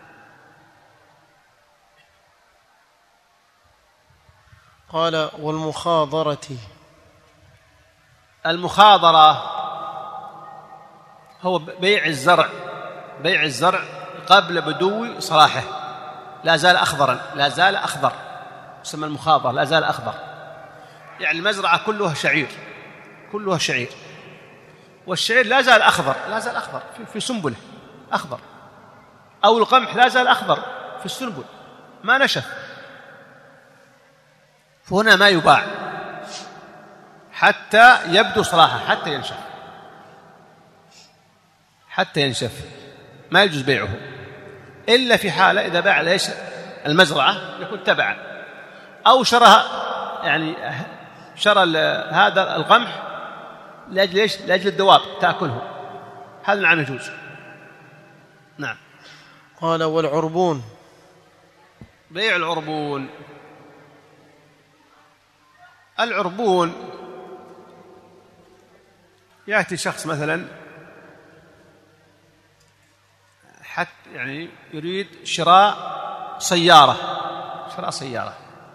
قال والمخاضرة.
المخاضرة هو بيع الزرع، بيع الزرع قبل بدو صلاحه، لا زال أخضرا، لا زال أخضر، يسمى المخاضرة، لا زال أخضر. يعني المزرعة كلها شعير، كلها شعير، والشعير لا زال أخضر، لا زال أخضر في سنبله أخضر، أو القمح لا زال أخضر في السنبل ما نشف، فهنا ما يباع حتى يبدو صلاحه، حتى ينشف، حتى ينشف ما يجوز بيعه، إلا في حالة إذا باع ليش المزرعة يكون تبعا، أو شرى يعني شرى هذا القمح لأجل إيش؟ لأجل الدواب تأكله، هذا نعم يجوز. نعم.
قال والعربون.
بيع العربون. العربون يأتي شخص مثلا حتى يعني يريد شراء سيارة، شراء سيارة.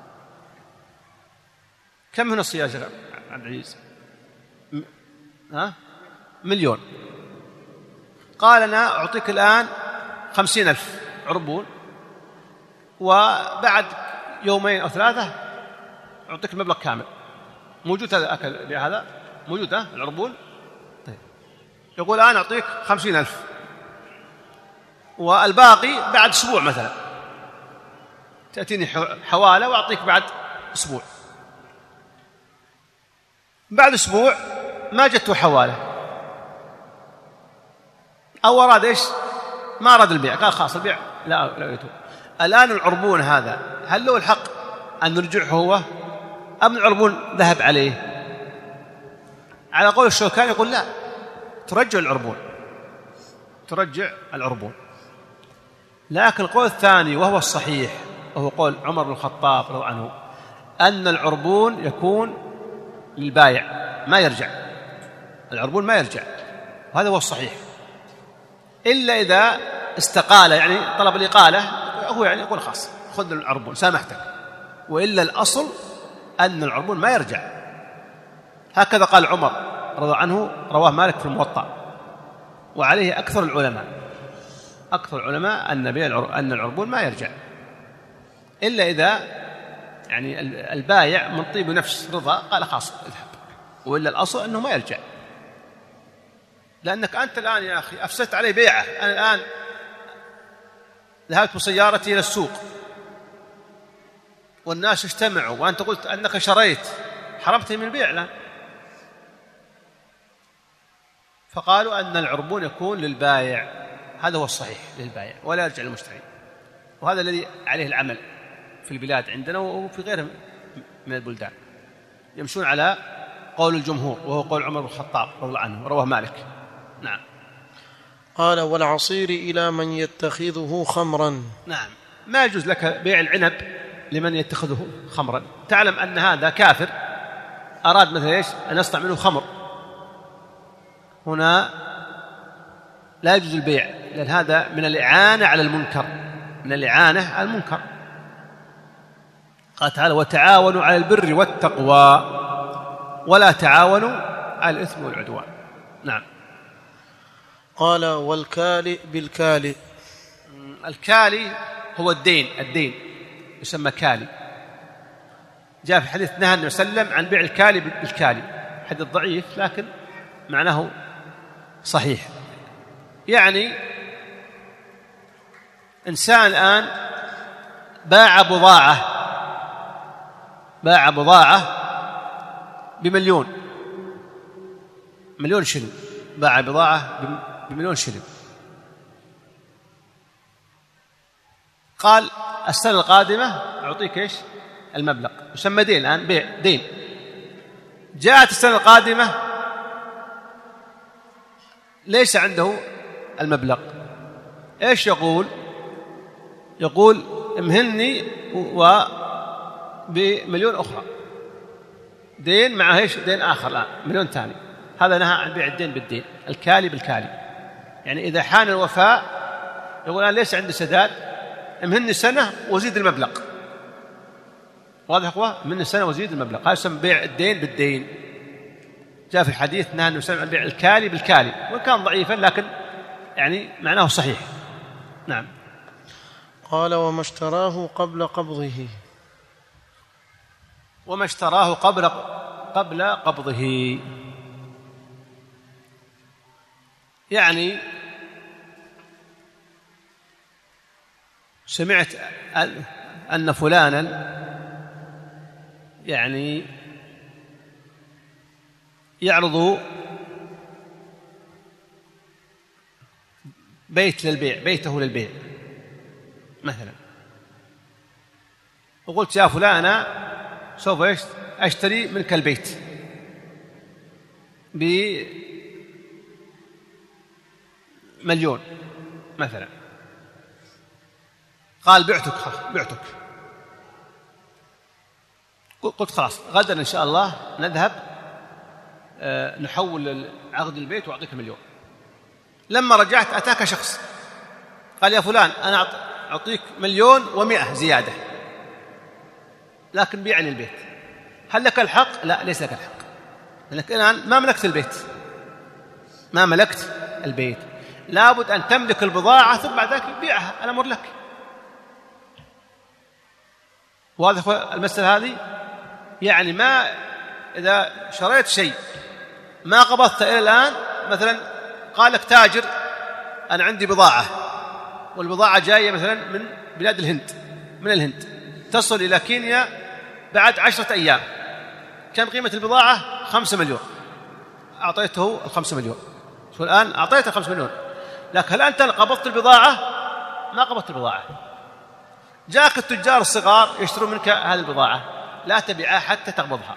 كم هنا السيارة يا عبد العزيز؟ ها؟ مليون. قال أنا أعطيك الآن خمسين ألف عربون، وبعد يومين أو ثلاثة أعطيك المبلغ كامل. موجود هذا أكل بهذا موجود ها العربون. طيب. يقول الآن أعطيك خمسين ألف والباقي بعد أسبوع مثلا، تأتيني حوالة وأعطيك بعد أسبوع. بعد أسبوع ما جته حوالة أو أراد إيش؟ ما أراد البيع، قال خلاص البيع لا لا يتوب. الآن العربون هذا هل له الحق أن نرجعه هو أم العربون ذهب عليه؟ على قول الشوكاني يقول لا، ترجع العربون، ترجع العربون. لكن القول الثاني وهو الصحيح وهو قول عمر بن الخطاب رضي الله عنه أن العربون يكون للبايع ما يرجع، العربون ما يرجع، وهذا هو الصحيح، إلا إذا استقال يعني طلب الإقالة هو يعني يقول خلاص خذ العربون سامحتك، وإلا الأصل أن العربون ما يرجع. هكذا قال عمر رضي الله عنه، رواه مالك في الموطأ، وعليه أكثر العلماء، أكثر العلماء أن بيع أن العربون ما يرجع، إلا إذا يعني البايع من طيب نفس رضا قال خلاص اذهب، وإلا الأصل أنه ما يرجع. لأنك أنت الآن يا أخي أفسدت علي بيعه، أنا الآن ذهبت بسيارتي إلى السوق والناس اجتمعوا وأنت قلت أنك شريت، حرمتني من البيع الآن. فقالوا أن العربون يكون للبايع، هذا هو الصحيح للبايع ولا يرجع للمشتري، وهذا الذي عليه العمل في البلاد عندنا وفي غيرها من البلدان، يمشون على قول الجمهور وهو قول عمر بن الخطاب رضي الله عنه، رواه مالك. نعم.
قال والعصير إلى من يتخذه خمرا.
نعم، ما يجوز لك بيع العنب لمن يتخذه خمرا. تعلم أن هذا كافر أراد مثلا إيش أن يصنع منه خمر، هنا لا يجوز البيع، لأن هذا من الإعانة على المنكر، من الإعانة على المنكر. قال تعالى وتعاونوا على البر والتقوى ولا تعاونوا على الإثم والعدوان. نعم.
قال والكالي بالكالي.
الكالي هو الدين، الدين يسمى كالي. جاء في حديث نهى النبي صلى الله عليه وسلم عن بيع الكالي بالكالي، حديث ضعيف لكن معناه صحيح. يعني إنسان الآن باع بضاعة باع بضاعة بمليون مليون شلن، باع بضاعة بمليون شلن، قال السنة القادمة أعطيك إيش المبلغ، يسمى دين الآن، بيع دين. جاءت السنة القادمة ليس عنده المبلغ، إيش يقول؟ يقول امهلني وبمليون أخرى، دين مع إيش دين آخر الآن مليون ثاني. هذا نهى عن بيع الدين بالدين، الكالي بالكالي. يعني إذا حان الوفاء يقول أنا ليس عندي سداد، امهلني سنة وزيد المبلغ. واضح أخوة؟ امهلني سنة وزيد المبلغ، هذا يسمى بيع الدين بالدين. جاء في الحديث نهى النبي صلى الله عليه وسلم عن بيع الكالي بالكالي، وكان ضعيفا لكن يعني معناه صحيح. نعم.
قال وما اشتراه قبل قبضه.
وما اشتراه قبل قبل قبضه، يعني سمعت أن فلانا يعني يعرض بيت للبيع، بيته للبيع مثلا، وقلت يا فلان أنا سوف أشتري منك البيت بمليون مثلا، قال بعتك بعتك قلت خلاص غدا إن شاء الله نذهب نحول عقد البيت وأعطيك مليون. لما رجعت أتاك شخص قال يا فلان أنا أعطيك مليون ومئة زيادة لكن بيعني البيت، هل لك الحق؟ لا، ليس لك الحق، لأنك الآن ما ملكت البيت، ما ملكت البيت، لابد أن تملك البضاعة ثم بعد ذلك بيعها، الأمر لك. واضح المسألة هذه؟ يعني ما إذا شريت شيء ما قبضت إلى الآن، مثلا قال لك تاجر أنا عندي بضاعة والبضاعة جاية مثلا من بلاد الهند، من الهند تصل إلى كينيا بعد عشرة أيام، كم قيمة البضاعة؟ خمسة مليون، أعطيته الخمسة مليون، شو الآن أعطيته الخمسة مليون، لكن هل أنت قبضت البضاعة؟ ما قبضت البضاعة. جاءك التجار الصغار يشترون منك هذه البضاعة، لا تبيعها حتى تقبضها.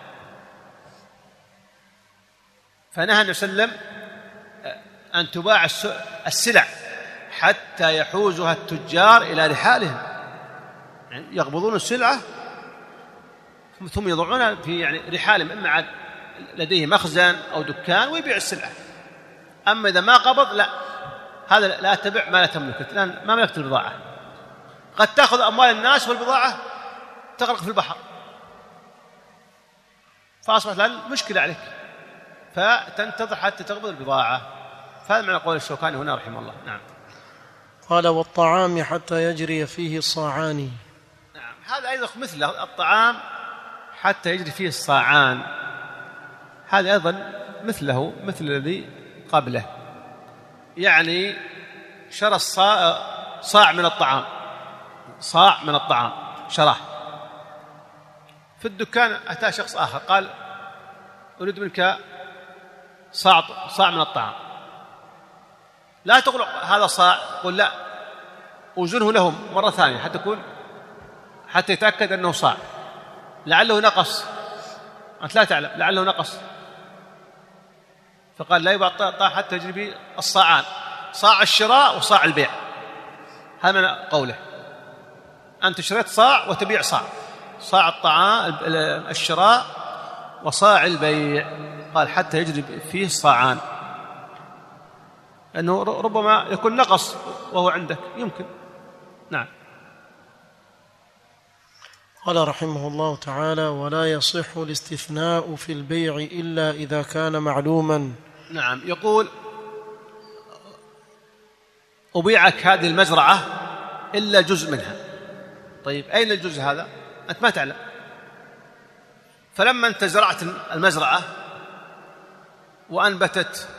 فنهى النبي صلى الله عليه وسلم أن تباع السلع حتى يحوزها التجار إلى رحالهم، يعني يقبضون السلعة ثم يضعونها في يعني رحالهم، إما لديه مخزن أو دكان ويبيع السلعة. أما إذا ما قبض لا، هذا لا تبع ما لا تملك، لأن ما ملكت البضاعة. قد تأخذ أموال الناس والبضاعة تغرق في البحر، فأصبحت الآن مشكلة عليك، فتنتظر حتى تقبض البضاعة. فهذا معنى قول الشوكاني هنا رحمه الله. نعم.
قال والطعام حتى يجري فيه الصاعان.
نعم، هذا أيضا مثله، الطعام حتى يجري فيه الصاعان، هذا أيضا مثله مثل الذي قبله، يعني شرى الصاع صاع من الطعام، صاع من الطعام شراه، في الدكان أتى شخص آخر قال أريد منك صاع صاع من الطعام، لا تقول هذا صاع، قل لا أوزنه لهم مرة ثانية حتى يكون حتى يتأكد أنه صاع، لعله نقص، أنت لا تعلم لعله نقص. فقال لا يباع الطعام حتى يجري به الصاعان، صاع الشراء وصاع البيع، هذا من قوله، أنت شريت صاع وتبيع صاع، صاع الطعام الشراء وصاع البيع، قال حتى يجري فيه الصاعان، أنه ربما يكون نقص وهو عندك، يمكن. نعم.
قال رحمه الله تعالى ولا يصح الاستثناء في البيع إلا إذا كان معلوما.
نعم، يقول أبيعك هذه المزرعة إلا جزء منها. طيب أين الجزء هذا؟ أنت ما تعلم، فلما أنت زرعت المزرعة وأنبتت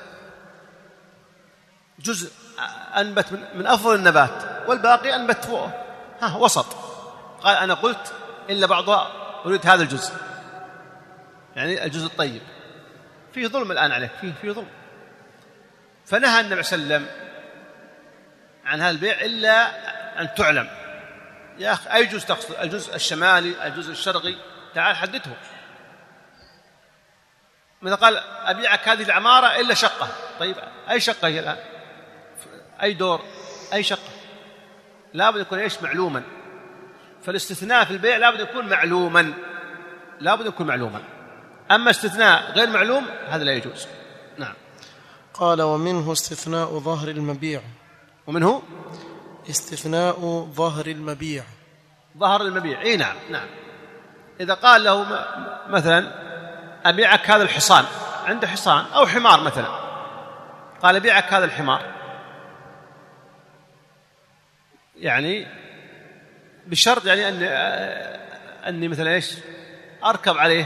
جزء، أنبت من أفضل النبات والباقي أنبت فوقه ها وسط، قال أنا قلت إلا بعضها أريد هذا الجزء، يعني الجزء الطيب، فيه ظلم الآن عليك، فيه فيه ظلم. فنهى النبي صلى الله عليه وسلم عن هذا البيع إلا أن تعلم، يا أخي أي جزء تقصد؟ الجزء الشمالي، الجزء الشرقي، تعال حدده. مثل قال أبيعك هذه العمارة إلا شقة، طيب أي شقة هي الآن؟ أي دور؟ أي شقة؟ لابد يكون إيش؟ معلوما. فالاستثناء في البيع لابد يكون معلوما، لابد يكون معلوما. أما استثناء غير معلوم هذا لا يجوز. نعم.
قال ومنه استثناء ظهر المبيع.
ومنه
استثناء ظهر المبيع.
ظهر المبيع، اي نعم نعم. إذا قال له مثلا أبيعك هذا الحصان، عنده حصان أو حمار مثلا، قال أبيعك هذا الحمار، يعني بشرط يعني أن أني مثلا إيش أركب عليه،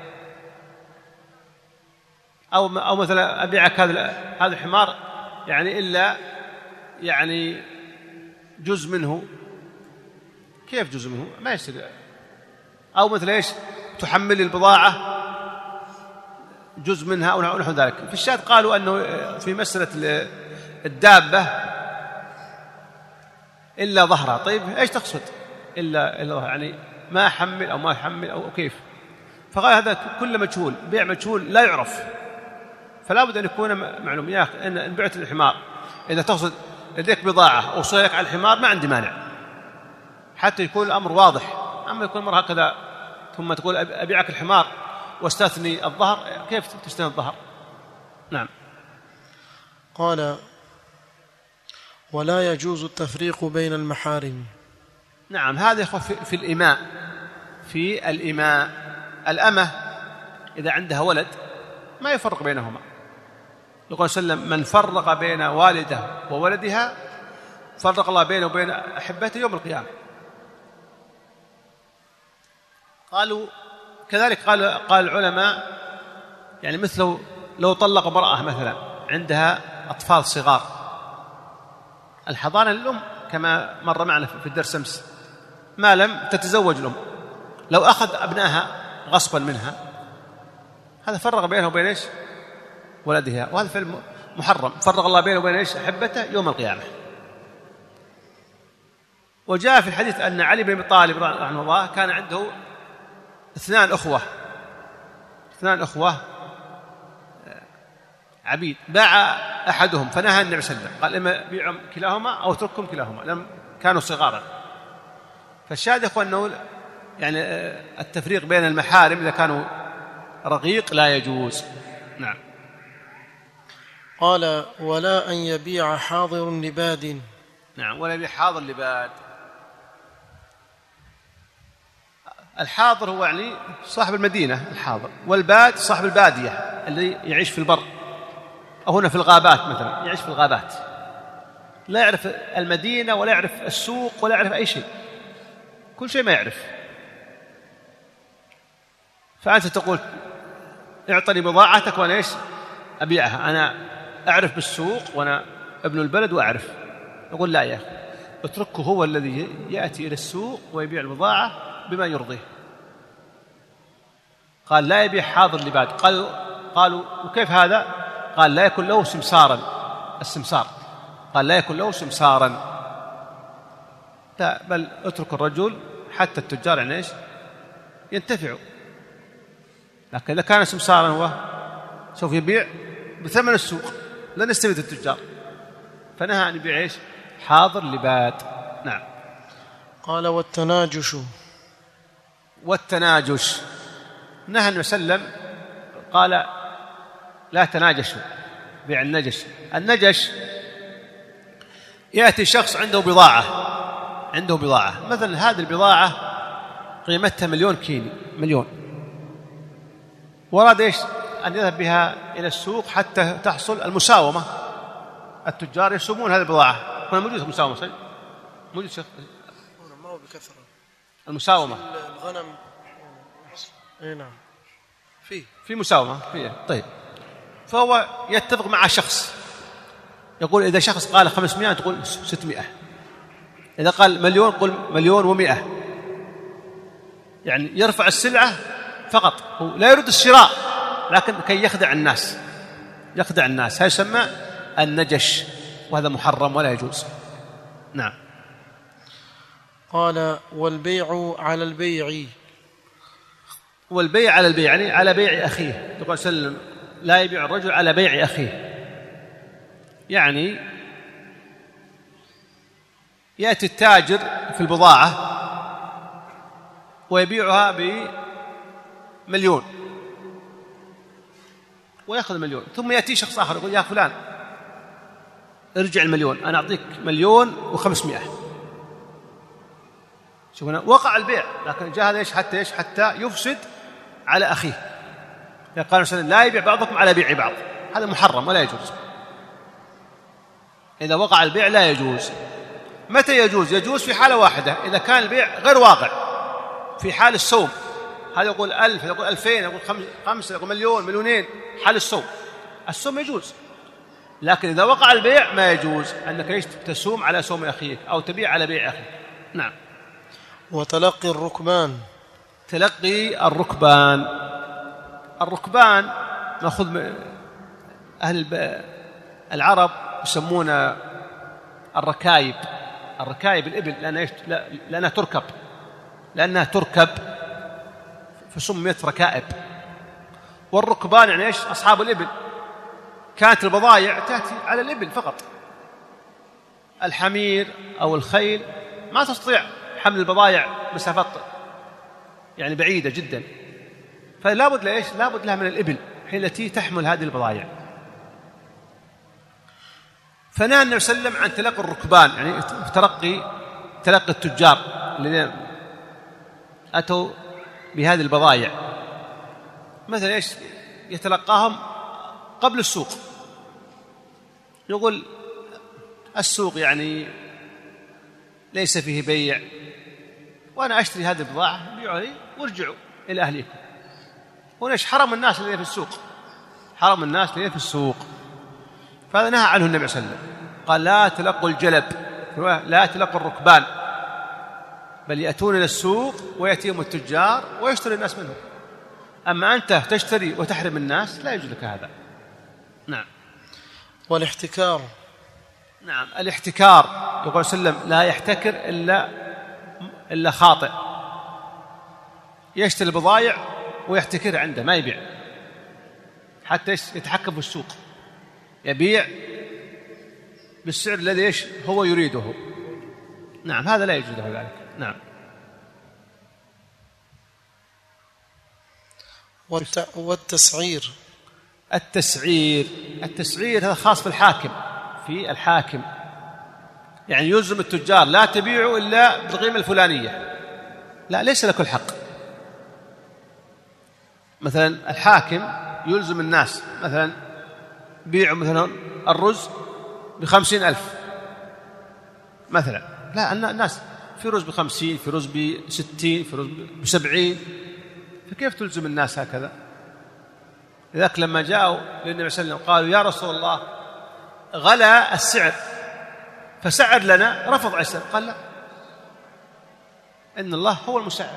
أو أو مثلا أبيعك هذا هذا الحمار يعني إلا يعني جزء منه. كيف جزء منه؟ ما يصير. أو مثل إيش تحمل البضاعة جزء منها أو نحو ذلك. في الشاهد قالوا أنه في مسألة الدابة إلا ظهرها. طيب إيش تقصد إلا إلا ظهرها؟ يعني ما أحمل أو ما يحمل أو كيف. فقال هذا كل مجهول، بيع مجهول لا يعرف، فلا بد أن يكون معلوم. يا أخي إن بعت الحمار، إذا تقصد لديك بضاعة أوصلك على الحمار ما عندي مانع، حتى يكون الأمر واضح. أما يكون الأمر هكذا ثم تقول أبيعك الحمار واستثني الظهر، كيف تستثني الظهر؟ نعم.
قال: ولا يجوز التفريق بين المحارم.
نعم، هذا في الإماء. في الإماء الأمة إذا عندها ولد ما يفرق بينهما. يقول صلى الله عليه وسلم: من فرق بين والده وولدها فرق الله بينه وبين أحبته يوم القيامة. قالوا كذلك قال قال العلماء يعني مثله لو طلق امرأة مثلا عندها أطفال صغار، الحضانة للأم كما مر معنا في الدرس أمس، ما لم تتزوج الأم، لو أخذ أبنائها غصبا منها هذا فرق بينه وبين إيش؟ ولدها، وهذا فعل محرم. فرق الله بينه وبين إيش؟ أحبته يوم القيامة. وجاء في الحديث أن علي بن أبي طالب رحمه الله كان عنده اثنان أخوة اثنان أخوة عبيد، باع أحدهم فنهى النبي صلى الله عليه وسلم، قال: إما بيعهم كلاهما أو اتركهم كلاهما، لم كانوا صغارا. فالشاهد يقول أنه يعني التفريق بين المحارم إذا كانوا رقيق لا يجوز. نعم.
قال: ولا أن يبيع حاضر لباد.
نعم، ولا يبيع حاضر لباد. الحاضر هو يعني صاحب المدينة الحاضر، والباد صاحب البادية الذي يعيش في البر أو هنا في الغابات مثلا، يعيش في الغابات لا يعرف المدينة ولا يعرف السوق ولا يعرف أي شيء، كل شيء ما يعرف. فأنت تقول: اعطني بضاعتك وأنا إيش أبيعها، أنا أعرف بالسوق وأنا ابن البلد وأعرف. يقول: لا يا أخي، اتركه هو الذي يأتي إلى السوق ويبيع البضاعة بما يرضيه. قال: لا يبيع حاضر لباد. قالوا قالوا وكيف هذا؟ قال: لا يكون له سمسارا. السمسار قال: لا يكون له سمسارا، لا، بل اترك الرجل حتى التجار يعني ايش ينتفعوا. لكن إذا كان سمسارا هو سوف يبيع بثمن السوق، لن يستفيد التجار، فنهى أن يبيع ايش؟ حاضر لباد. نعم.
قال: والتناجش.
والتناجش نهى النبي صلى الله عليه وسلم، قال: لا تناجشوا، بيع النجش. النجش يأتي شخص عنده بضاعة عنده بضاعة مثلا، هذه البضاعة قيمتها مليون كيلو مليون، وراد إيش؟ أن يذهب بها إلى السوق حتى تحصل المساومة. التجار يسومون هذه البضاعة، هنا موجود المساومة صحيح؟ موجود شيخ؟
ما هو بكثرة
المساومة
الغنم. اي نعم،
في في مساومة فيه. طيب، فهو يتفق مع شخص، يقول إذا شخص قال خمسمائة تقول ستمائة، إذا قال مليون قل مليون ومئة، يعني يرفع السلعة فقط، هو لا يريد الشراء لكن كي يخدع الناس يخدع الناس هذا يسمى النجش، وهذا محرم ولا يجوز. نعم.
قال: والبيع على البيع.
والبيع على البيع يعني على بيع أخيه. يقول سلم: لا يبيع الرجل على بيع أخيه، يعني يأتي التاجر في البضاعة ويبيعها بمليون ويأخذ المليون، ثم يأتي شخص آخر يقول: يا فلان ارجع المليون، أنا أعطيك مليون وخمسمائة. شوف هنا وقع البيع، لكن جاء هذا إيش حتى إيش حتى يفسد على أخيه. قال مثلا: لا يبيع بعضكم على بيع بعض، هذا محرم ولا يجوز. إذا وقع البيع لا يجوز. متى يجوز؟ يجوز في حالة واحدة، إذا كان البيع غير واقع، في حال السوم. هذا يقول ألف، يقول ألفين، يقول خمسة، يقول مليون، مليونين، حال السوم. السوم يجوز، لكن إذا وقع البيع ما يجوز أنك إيش تسوم على سوم أخيك أو تبيع على بيع أخيك. نعم.
وتلقي الركبان.
تلقي الركبان. الركبان نأخذ من أهل العرب يسمون الركايب. الركايب الإبل لأنها, لأنها تركب لأنها تركب فسميت ركائب. والركبان يعني إيش؟ أصحاب الإبل. كانت البضائع تأتي على الإبل فقط. الحمير أو الخيل ما تستطيع حمل البضائع مسافات يعني بعيدة جدا، فلا بد لإيش؟ لا بد لها من الإبل هي التي تحمل هذه البضائع. فنهى النبي صلى الله عليه وسلم عن تلقي الركبان، يعني تلقي تلقي التجار الذين أتوا بهذه البضائع، مثلا إيش؟ يتلقاهم قبل السوق، يقول السوق يعني ليس فيه بيع، وأنا أشتري هذه البضاعة بيعوا لي وارجعوا إلى أهليكم. هنا إيش؟ حرم الناس الذين في السوق، حرم الناس الذين في السوق. فهذا نهى عنه النبي صلى الله عليه وسلم، قال لا تلقوا الجلب، لا تلقوا الركبان، بل يأتون إلى السوق ويأتيهم التجار ويشتري الناس منهم. أما أنت تشتري وتحرم الناس لا يجوز لك هذا. نعم.
والاحتكار،
نعم الاحتكار، يقول صلى الله عليه وسلم لا يحتكر إلا إلا خاطئ، يشتري البضائع ويحتكر عنده، ما يبيع حتى يتحكم في السوق، يبيع بالسعر الذي إيش هو يريده. نعم هذا لا يجوز له ذلك. نعم.
والتسعير،
التسعير التسعير هذا خاص بالحاكم، في الحاكم يعني يلزم التجار لا تبيعوا إلا بالقيمة الفلانية، لا ليس لك الحق. مثلا الحاكم يلزم الناس مثلا بيعوا مثلا الرز بخمسين ألف مثلا، لا الناس في رز بخمسين، في رز بستين، في رز بسبعين، فكيف تلزم الناس هكذا؟ لذلك لما جاءوا للنبي صلى الله عليه وسلم قالوا يا رسول الله غلا السعر فسعر لنا، رفض عيسى، قال لا، إن الله هو المسعر.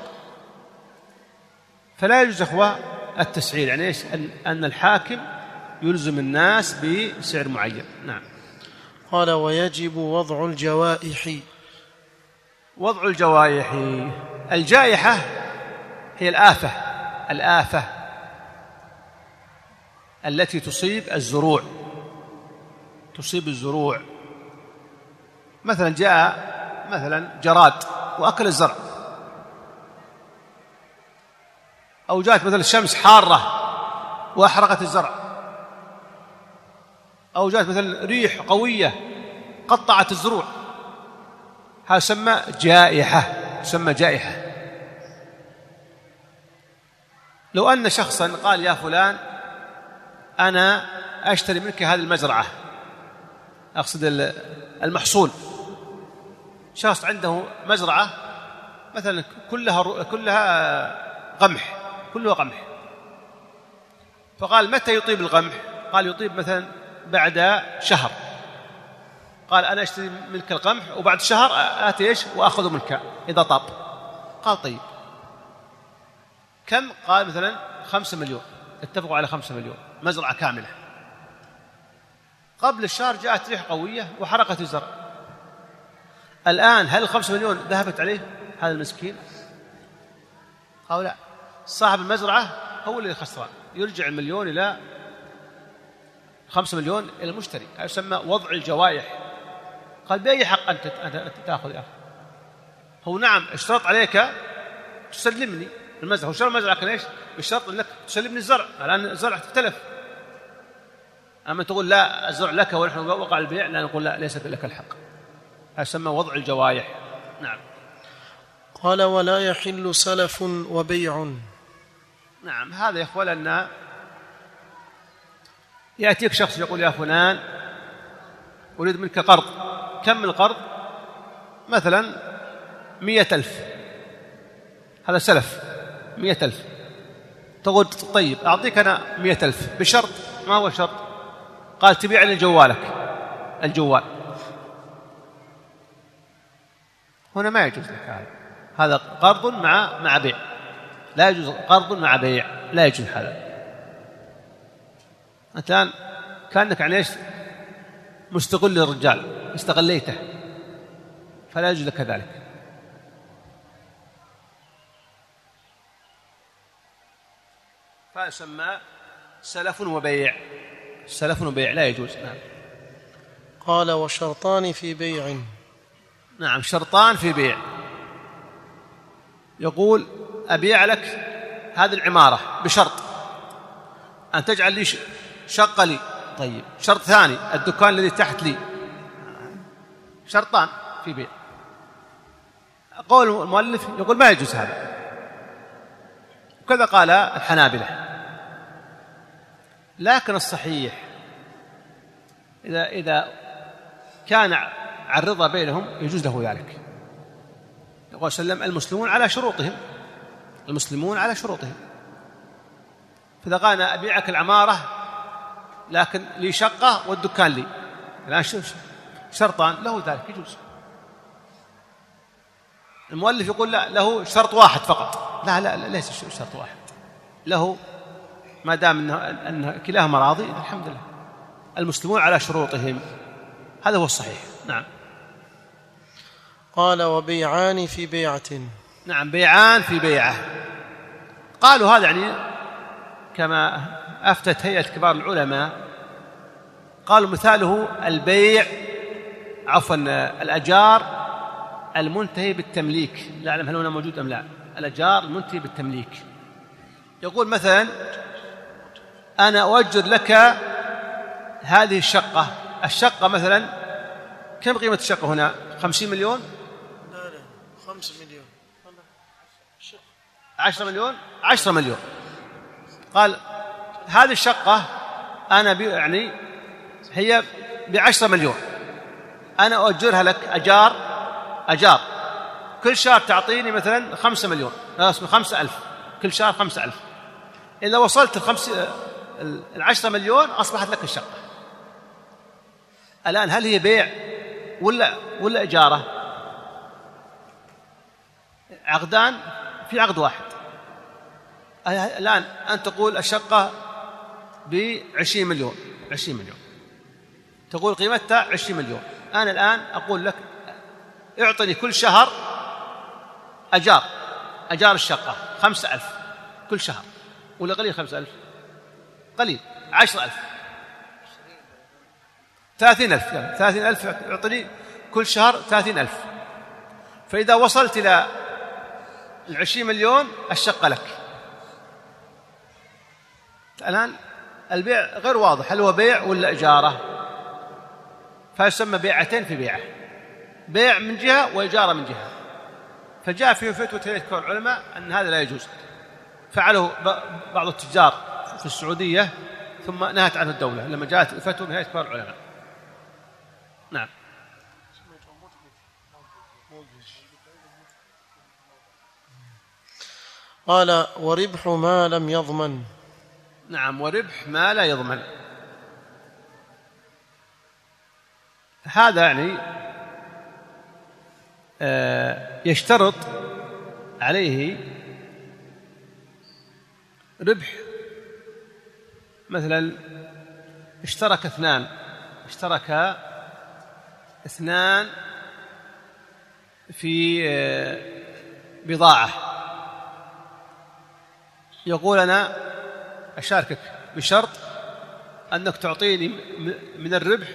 فلا يجوز أخوة التسعير، يعني إيش؟ أن, أن الحاكم يلزم الناس بسعر معين. نعم.
قال ويجب وضع الجوائح.
وضع الجوائح، الجائحة هي الآفة الآفة التي تصيب الزروع، تصيب الزروع. مثلا جاء مثلا جراد وأكل الزرع، أو جاءت مثلا الشمس حارة وأحرقت الزرع، أو جاءت مثلا ريح قوية قطعت الزروع، هذا يسمى جائحة، يسمى جائحة. لو أن شخصا قال يا فلان أنا أشتري منك هذه المزرعة، أقصد المحصول، شخص عنده مزرعة مثلا كلها كلها قمح، كلها قمح، فقال متى يطيب القمح؟ قال يطيب مثلا بعد شهر. قال أنا أشتري منك القمح وبعد شهر آتي إيش وأخذه منك إذا طاب. قال طيب كم؟ قال مثلا خمسة مليون، اتفقوا على خمسة مليون مزرعة كاملة. قبل الشهر جاءت ريح قوية وحرقت الزرع. الآن هل الخمسة مليون ذهبت عليه هذا المسكين؟ قالوا لا، صاحب المزرعة هو اللي خسران، يرجع المليون إلى خمسة مليون إلى المشتري. هذا يسمى وضع الجوائح. قال بأي حق أنت تأخذ يا أخي؟ هو نعم اشترط عليك تسلمني المزرعة، هو شرط المزرعة كان إيش؟ بالشرط أنك تسلمني الزرع، الآن الزرع تختلف. أما تقول لا الزرع لك ونحن وقع البيع، لا نقول لا ليس لك الحق. هذا يسمى وضع الجوائح. نعم.
قال ولا يحل سلف وبيع.
نعم هذا يا أخوة، لأن يأتيك شخص يقول يا فلان أريد منك قرض. كم من القرض؟ مثلا مئة ألف، هذا سلف مئة ألف. تقول طيب أعطيك أنا مئة ألف بشرط. ما هو الشرط؟ قال تبيع لي جوالك، الجوال. هنا ما يجوز لك هذا، هذا قرض مع مع بيع، لا يجوز قرض مع بيع، لا يجوز هذا. أنت الآن كأنك يعني إيش مستغل للرجال، استغليته، فلا يجوز لك ذلك. يسمى سلف وبيع. سلف وبيع لا يجوز. نعم.
قال وشرطان في بيع.
نعم، شرطان في بيع. يقول أبيع لك هذه العمارة بشرط أن تجعل لي شقة لي. طيب، شرط ثاني الدكان الذي تحت لي. شرطان في بيع. قول المؤلف يقول ما يجوز هذا، وكذا قال الحنابلة. لكن الصحيح إذا إذا كان عن رضا بينهم يجوز له ذلك. يقول صلى الله عليه وسلم المسلمون على شروطهم، المسلمون على شروطهم. فإذا قال أنا أبيعك العمارة لكن لي شقة والدكان لي، الآن شرطان له ذلك يجوز. المؤلف يقول لا، له شرط واحد فقط. لا لا, لا ليس شرط واحد له، ما دام أنه, أنه كلاهما راضي الحمد لله. المسلمون على شروطهم، هذا هو الصحيح. نعم.
قال وبيعان في بيعة.
نعم، بيعان في بيعة. قالوا هذا يعني كما أفتت هيئة كبار العلماء، قالوا مثاله البيع عفوا الأجار المنتهي بالتمليك. لا أعلم هل هنا موجود أم لا. الأجار المنتهي بالتمليك. يقول مثلا أنا أؤجر لك هذه الشقة. الشقة مثلا كم قيمة الشقة هنا؟ خمسين مليون؟
لا لا خمس مليون.
عشرة مليون؟ عشرة مليون. قال هذه الشقة أنا يعني هي بعشرة مليون، أنا أؤجرها لك أجار أجار كل شهر تعطيني مثلا خمسة مليون، اسمه خمسة ألف كل شهر، خمسة ألف. إذا وصلت الخمس العشرة مليون أصبحت لك الشقة. الآن هل هي بيع ولا ولا إجارة؟ عقدان في عقد واحد. الآن أنت تقول الشقة بعشرين مليون، عشرين مليون تقول قيمتها عشرين مليون. أنا الآن أقول لك اعطني كل شهر أجار أجار الشقة خمسة ألف كل شهر، ولا قليل خمسة ألف؟ قليل. عشرة ألف، ثلاثين ألف، يعني ثلاثين ألف اعطني كل شهر ثلاثين ألف. فإذا وصلت إلى العشرين مليون الشقة لك. الآن البيع غير واضح، هل هو بيع ولا إجارة؟ فيسمى بيعتين في بيعة، بيع من جهة وإجارة من جهة. فجاء في فتوى هيئة كبار العلماء أن هذا لا يجوز. فعله بعض التجار في السعودية ثم نهت عنه الدولة لما جاءت فتوى من هيئة كبار العلماء. نعم.
قال وربح ما لم يضمن.
نعم، وربح ما لا يضمن. هذا يعني يشترط عليه ربح. مثلا اشترك اثنان اشترك اثنان في بضاعة، يقول أنا أشاركك بشرط أنك تعطيني من الربح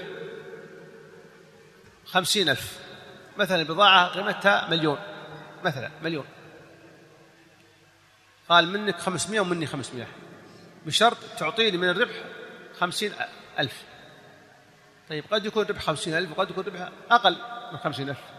خمسين ألف. مثلا البضاعة قيمتها مليون، مثلا مليون، قال منك خمسمائة ومني خمسمائة، بشرط تعطيني من الربح خمسين ألف. طيب قد يكون ربح خمسين ألف وقد يكون ربح أقل من خمسين ألف.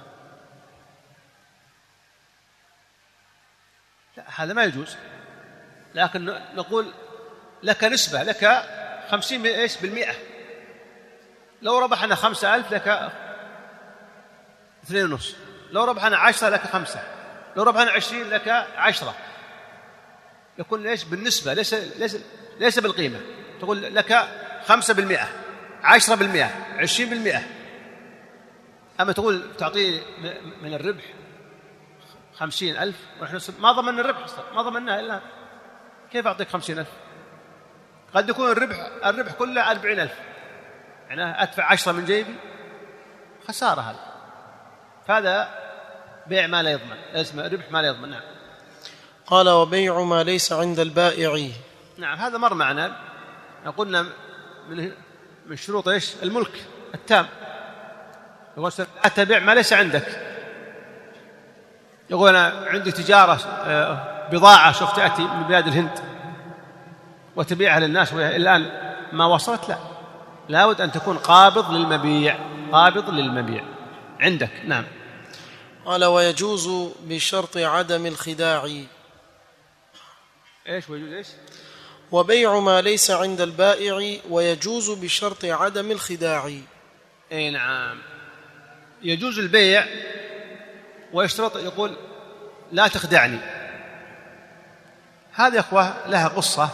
لا، هذا ما يجوز. لكن نقول لك نسبة، لك خمسين إيش بالمئة. لو ربحنا خمسة ألف لك اثنين ونص، لو ربحنا عشرة لك خمسة، لو ربحنا عشرين لك عشرة. يكون ليش بالنسبة، ليس ليس ليس بالقيمة. تقول لك خمسة بالمئة، عشرة بالمئة، عشرين بالمئة. أما تقول تعطيه من الربح خمسين ألف ونحن ما ضمن الربح، ما ضمناه إلا كيف أعطيك خمسين ألف؟ قد يكون الربح الربح كله أربعين ألف، يعني أدفع عشرة من جيبي، خسارة هذا. فهذا بيع ما لا يضمن، اسمه ربح ما لا يضمن. نعم.
قال وبيع ما ليس عند البائع.
نعم هذا مر معنا، قلنا من من شروط ايش؟ الملك التام. يقول لا تبيع ما ليس عندك. يقول أنا عندي تجارة بضاعة شوف تأتي من بلاد الهند وتبيعها للناس الآن ما وصلت، لا، لابد أن تكون قابض للمبيع، قابض للمبيع عندك. نعم.
قال ويجوز بشرط عدم الخداع.
ايش ويجوز ايش؟
وبيع ما ليس عند البائع ويجوز بشرط عدم الخداع.
اي نعم، يجوز البيع ويشترط، يقول لا تخدعني. هذه يا اخوه لها قصة.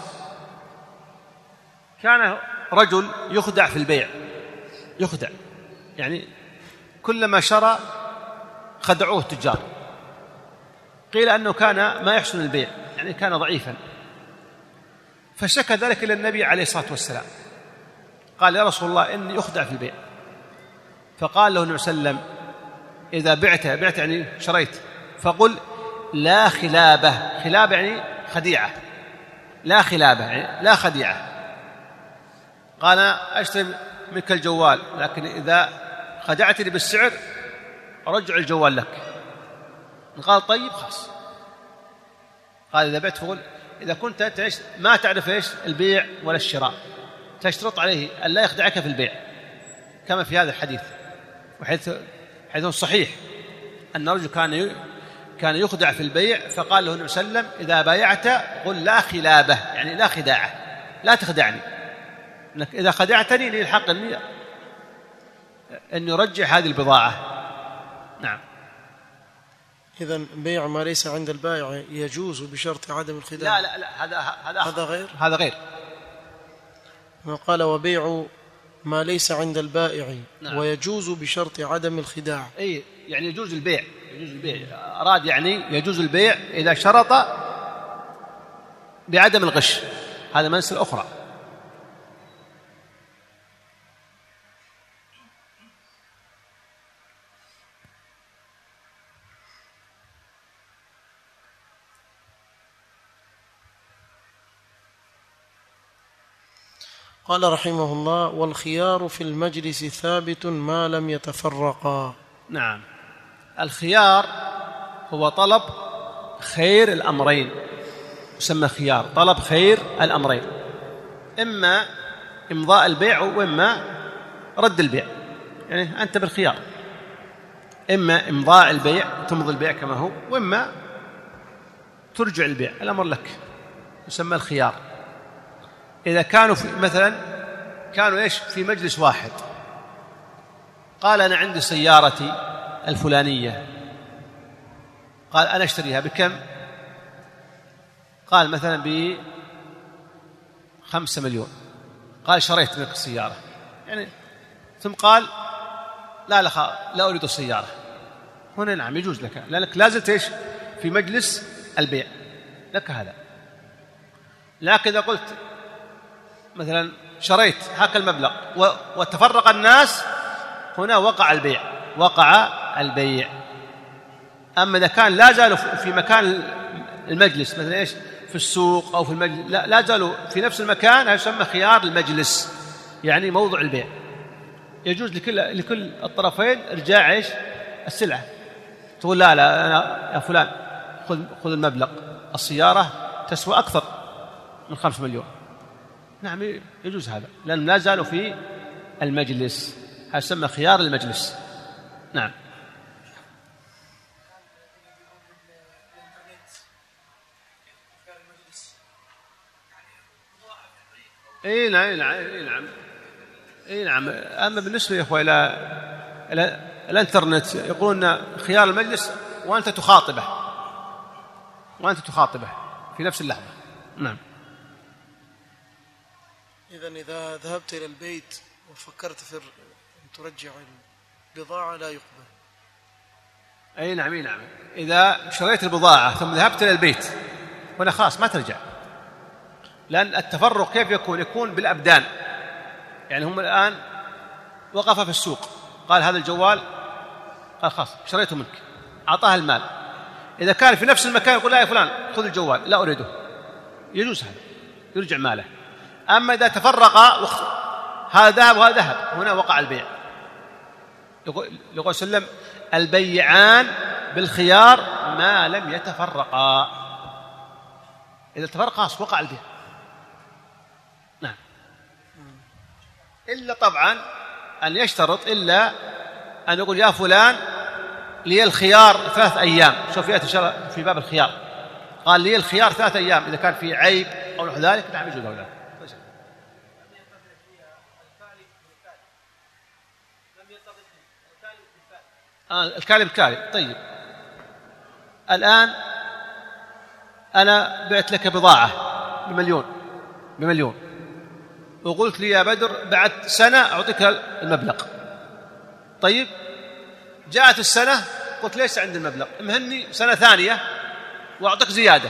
كان رجل يخدع في البيع، يخدع يعني كلما شرى خدعوه التجار. قيل أنه كان ما يحسن البيع، يعني كان ضعيفا، فشكى ذلك إلى النبي عليه الصلاة والسلام. قال يا رسول الله إني أخدع في البيع. فقال له النبي صلى الله عليه وسلم إذا بعت بعت يعني شريت، فقل لا خلابة. خلابة يعني خديعة، لا خلابة يعني لا خديعة. قال أشتري منك الجوال، لكن إذا خدعتني بالسعر أرجع الجوال لك. قال طيب خلاص. قال إذا بعت فقل إذا كنت أنت ما تعرف إيش البيع ولا الشراء تشترط عليه أن لا يخدعك في البيع، كما في هذا الحديث، وحيث حيث صحيح أن الرجل كان كان يخدع في البيع، فقال له النبي صلى الله عليه وسلم إذا بايعت قل لا خلابة، يعني لا خداعة، لا تخدعني، إنك إذا خدعتني لي الحق أن أن يرجع هذه البضاعة. نعم.
إذن بيع ما ليس عند البائع يجوز بشرط عدم الخداع.
لا لا لا هذا هذا
هذا غير
هذا غير.
قال وبيع ما ليس عند البائع. نعم. ويجوز بشرط عدم الخداع.
أي يعني يجوز البيع، يجوز البيع أراد يعني يجوز البيع إذا شرط بعدم الغش، هذا مسألة أخرى.
قال رحمه الله والخيار في المجلس ثابت ما لم يتفرقا.
نعم، الخيار هو طلب خير الأمرين، يسمى خيار، طلب خير الأمرين، إما إمضاء البيع وإما رد البيع، يعني أنت بالخيار، إما إمضاء البيع تمضي البيع كما هو، وإما ترجع البيع، الأمر لك، يسمى الخيار. إذا كانوا في مثلا كانوا إيش في مجلس واحد، قال أنا عندي سيارتي الفلانية، قال أنا أشتريها بكم؟ قال مثلا بخمسة مليون. قال شريت منك السيارة، يعني ثم قال لا لا لا أريد السيارة. هنا نعم يجوز لك، لأنك لازلت إيش في مجلس البيع، لك هذا. لكن إذا قلت مثلا شريت هاك المبلغ وتفرق الناس، هنا وقع البيع، وقع البيع. أما إذا كان لا زالوا في مكان المجلس، مثلا إيش في السوق أو في المجلس، لا, لا زالوا في نفس المكان، هذا يسمى خيار المجلس، يعني موضع البيع. يجوز لكل لكل الطرفين إرجاع إيش السلعة. تقول لا لا أنا يا فلان خذ خذ المبلغ، السيارة تسوى أكثر من خمس مليون. نعم يجوز هذا، لأن لا زالوا في المجلس، هذا يسمى خيار المجلس. نعم. اي نعم اي نعم اي نعم اي نعم. اما بالنسبه يا اخوه الى الى الانترنت، يقولون خيار المجلس وانت تخاطبه، وانت تخاطبه في نفس اللحظه. نعم.
إذن إذا ذهبت إلى البيت وفكرت في أن ترجع البضاعة لا يقبل.
أي نعم أي نعم. إذا شريت البضاعة ثم ذهبت إلى البيت هنا خلاص ما ترجع، لأن التفرق كيف يكون؟ يكون بالأبدان. يعني هم الآن وقف في السوق، قال هذا الجوال، قال خلاص شريته منك، أعطاها المال. إذا كان في نفس المكان يقول لا يا فلان خذ الجوال، لا أريده، يجوز هذا، يرجع ماله. أما إذا تفرق هذا ذهب وهذا ذهب هنا وقع البيع. يقول يقول صلى الله عليه وسلم البيعان بالخيار ما لم يتفرقا. إذا تفرقا وقع البيع. نعم. إلا طبعا أن يشترط إلا أن يقول يا فلان لي الخيار ثلاث أيام. شوف يأتي في باب الخيار قال لي الخيار ثلاث أيام إذا كان في عيب أو نحو ذلك نعم يجوز له. آه الكالب كالب. طيب الآن أنا بعت لك بضاعة بمليون بمليون وقلت لي يا بدر بعد سنة أعطيك المبلغ. طيب جاءت السنة قلت ليس عندي المبلغ مهني سنة ثانية وأعطيك زيادة.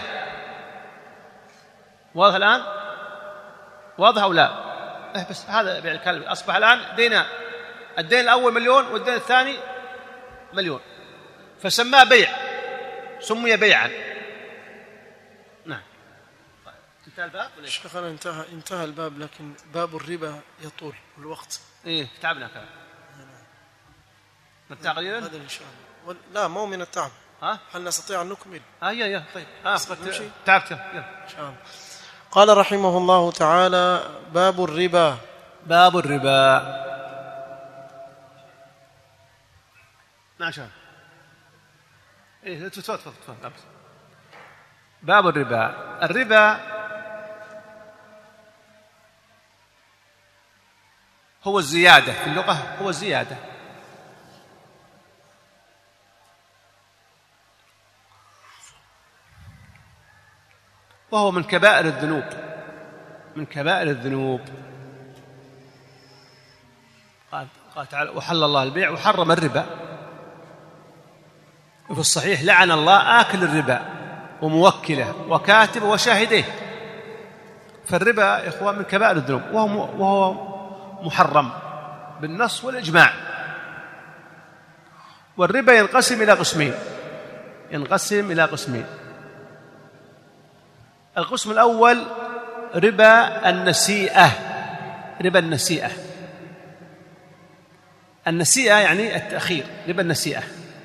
واضح الآن؟ واضح أو لا؟ إيه بس هذا بيع الكلب. أصبح الآن دينان، الدين الأول مليون والدين الثاني مليون فسماه بيع، سمي بيعا. نعم. انتهى الباب ولا
شيخنا؟ انتهى انتهى الباب، لكن باب الربا يطول الوقت.
ايه تعبنا كذا نرتاح قليلا
هذا ان شاء الله. لا مو من التعب.
ها
هل نستطيع ان نكمل؟
اه يا يا طيب اه تعبت يلا
ان شاء الله. قال رحمه الله تعالى باب الربا.
باب الربا. نعم شاء ايه تفضل تفضل تفضل. باب الربا. الربا هو الزيادة في اللغة، هو الزيادة. وهو من كبائر الذنوب، من كبائر الذنوب. قال قال تعالى وحل الله البيع وحرم الربا. وفي الصحيح لعن الله آكل الربا وموكله وكاتبه وشاهديه. فالربا يا إخوان من كبائر الذنوب، وهو وهو محرم بالنص والإجماع. والربا ينقسم إلى قسمين، ينقسم إلى قسمين. القسم الأول ربا النسيئة. ربا النسيئة، النسيئة يعني التأخير، ربا النسيئة.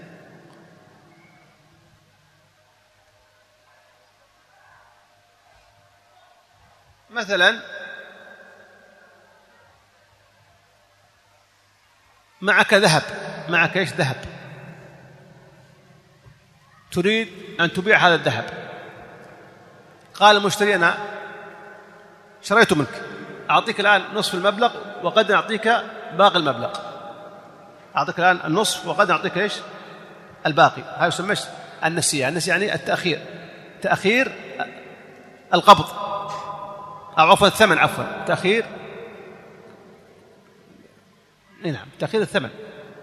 مثلا معك ذهب، معك ايش؟ ذهب، تريد أن تبيع هذا الذهب. قال المشتري أنا شريته منك، أعطيك الآن نصف المبلغ وقد أعطيك باقي المبلغ. أعطيك الآن النصف وقد أعطيك إيش؟ الباقي. هذا يسمى النسيئة. النسيئة يعني التأخير، تأخير القبض أو عفوا الثمن، عفوا تأخير، نعم تأخير الثمن.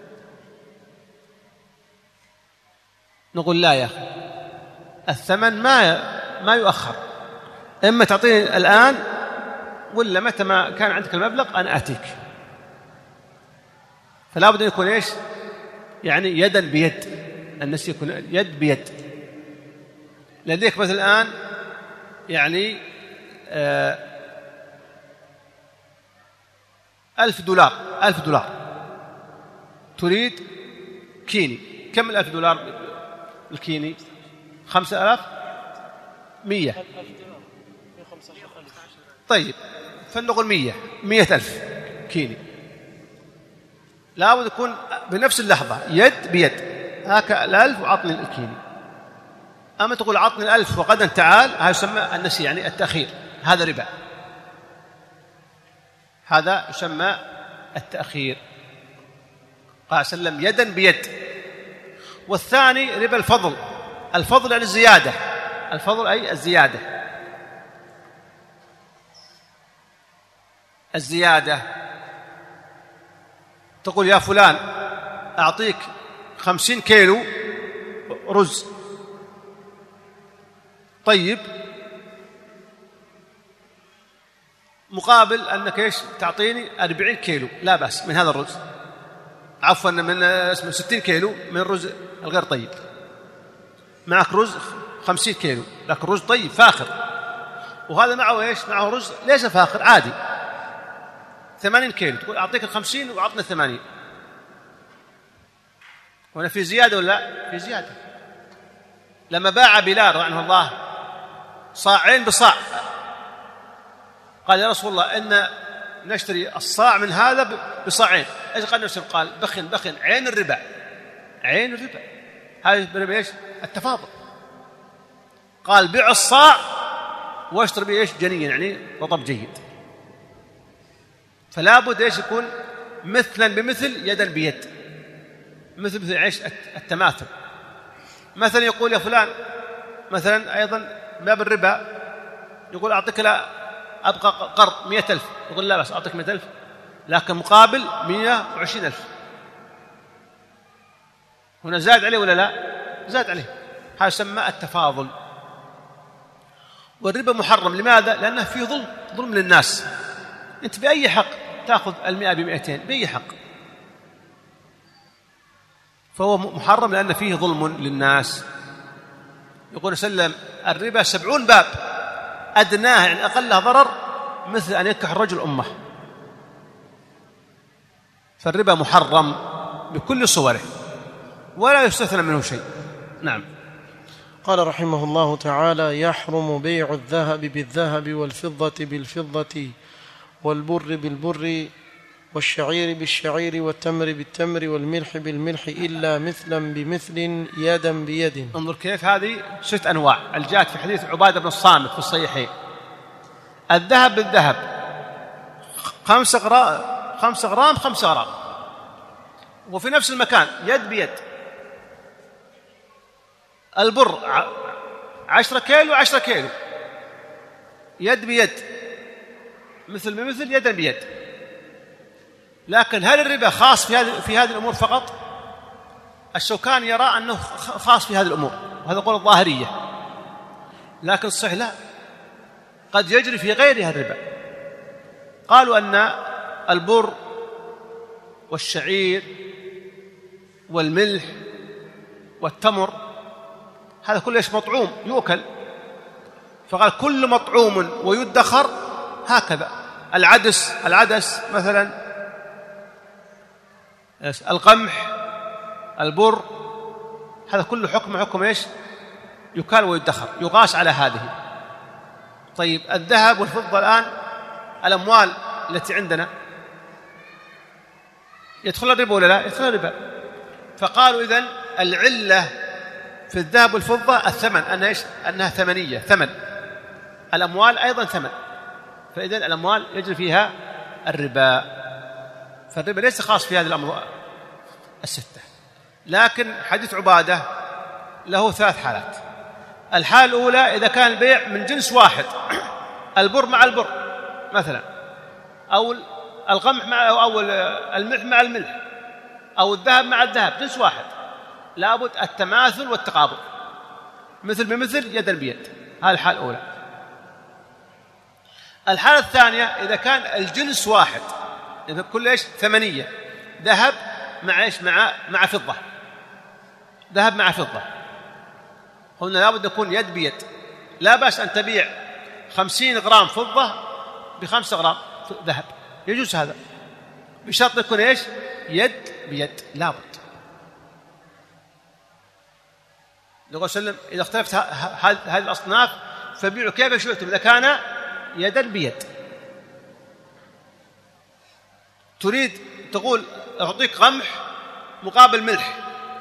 نقول لا يا أخي، الثمن ما ما يؤخر، إما تعطيني الآن ولا متى ما كان عندك المبلغ أنا آتيك. فلا بد أن يكون إيش؟ يعني يدا بيد، النسي يكون يد بيد. لديك مثل الآن يعني آه ألف دولار، ألف دولار تريد كيني. كم الألف دولار الكيني؟ خمسة آلاف مية. طيب فلنقول مية، مية ألف كيني. لا بد يكون بنفس اللحظة يد بيد، هاك الألف وعطني الكيني. أما تقول عطني الألف وغدا تعال، هذا يسمى النسي يعني التأخير، هذا ربا، هذا يسمى التأخير. قال صلى الله عليه وسلم يدا بيد. والثاني ربا الفضل. الفضل يعني الزيادة، الفضل أي الزيادة، الزيادة. تقول يا فلان أعطيك خمسين كيلو رز، طيب مقابل أنك إيش تعطيني أربعين كيلو لا بأس من هذا الرز، عفوا من اسمه ستين كيلو من الرز الغير طيب. معك رز خمسين كيلو لكن رز طيب فاخر، وهذا معه إيش؟ معه رز ليس فاخر، عادي، ثمانين كيلو، تقول أعطيك الخمسين وأعطنا الثمانين، هنا في زيادة ولا لا؟ في زيادة. لما باع بلال رحمه الله صاعين بصاع، قال يا رسول الله إن نشتري الصاع من هذا بصاعين، ايش قال نفسه؟ قال بخن بخن، عين الربا، عين الربا، هذا الربا ايش؟ التفاضل. قال بيع الصاع واشتري به ايش؟ جنيا، يعني رطب جيد. فلا بد ايش يكون مثلا بمثل، يدا بيد، مثل مثل ايش؟ التماثل. مثلا يقول يا فلان مثلا ايضا باب الربا، يقول اعطيك لا ابقى قرض مئة ألف، يقول لا بس اعطيك مئة ألف لكن مقابل مئة وعشرين ألف، هنا زاد عليه ولا لا؟ زاد عليه، هذا يسمى التفاضل. والربا محرم، لماذا؟ لأنه فيه ظلم، ظلم للناس. أنت بأي حق تأخذ المئة بمئتين؟ بأي حق؟ فهو محرم لأن فيه ظلم للناس. يقول سلم الربا سبعون باب، أدناه يعني أقلها ضرر مثل أن ينكح الرجل أمه. فالربا محرم بكل صوره ولا يستثنى منه شيء. نعم.
قال رحمه الله تعالى: يحرم بيع الذهب بالذهب والفضة بالفضة والبر بالبر والشعير بالشعير والتمر بالتمر والملح بالملح إلا مثلا بمثل يدا بيد.
انظر كيف هذه ستة أنواع الجاءت في حديث عبادة بن الصامت في الصحيحين. الذهب بالذهب خمسة غرام خمسة غرام خمسة غرام، وفي نفس المكان يد بيد. البر عشرة كيلو عشرة كيلو، يد بيد، مثل بمثل، يدا بيد. لكن هل الربا خاص في هذه في هذه الأمور فقط؟ الشوكاني يرى أنه خاص في هذه الأمور، وهذا قول الظاهرية، لكن الصحيح لا، قد يجري في غيرها الربا. قالوا أن البر والشعير والملح والتمر هذا كله ايش؟ مطعوم يؤكل. فقال كل مطعوم ويدخر هكذا. العدس العدس مثلا، القمح، البر، هذا كله حكم حكم ايش؟ يكال ويدخر، يقاس على هذه. طيب الذهب والفضة الآن الأموال التي عندنا يدخل الربا ولا لا؟ يدخل الربا. فقالوا إذن العلة في الذهب والفضة الثمن، أنها, إيش؟ أنها ثمنية، ثمن. الأموال أيضا ثمن، فإذن الأموال يجري فيها الربا. فالربا ليس خاص في هذه الأمر الستة. لكن حديث عبادة له ثلاث حالات. الحالة الأولى إذا كان البيع من جنس واحد، البر مع البر مثلا، أو القمح مع أو الملح مع الملح، أو الذهب مع الذهب، جنس واحد، لابد التماثل والتقابل، مثل بمثل، يدا بيد. هذه الحالة الأولى. الحالة الثانية إذا كان الجنس واحد، إذا كل إيش؟ ثمنية، ذهب مع إيش؟ مع مع فضة، ذهب مع فضة، هنا لابد يكون يد بيد. لا بأس أن تبيع خمسين غرام فضة بخمسة غرام ذهب، يجوز هذا، بشرط يكون إيش؟ يد بيد، لابد. النبي صلى الله عليه وسلم إذا اختلفت هذه الأصناف فبيعوا كيف شئتم إذا كان يدا بيد. تريد تقول أعطيك قمح مقابل ملح،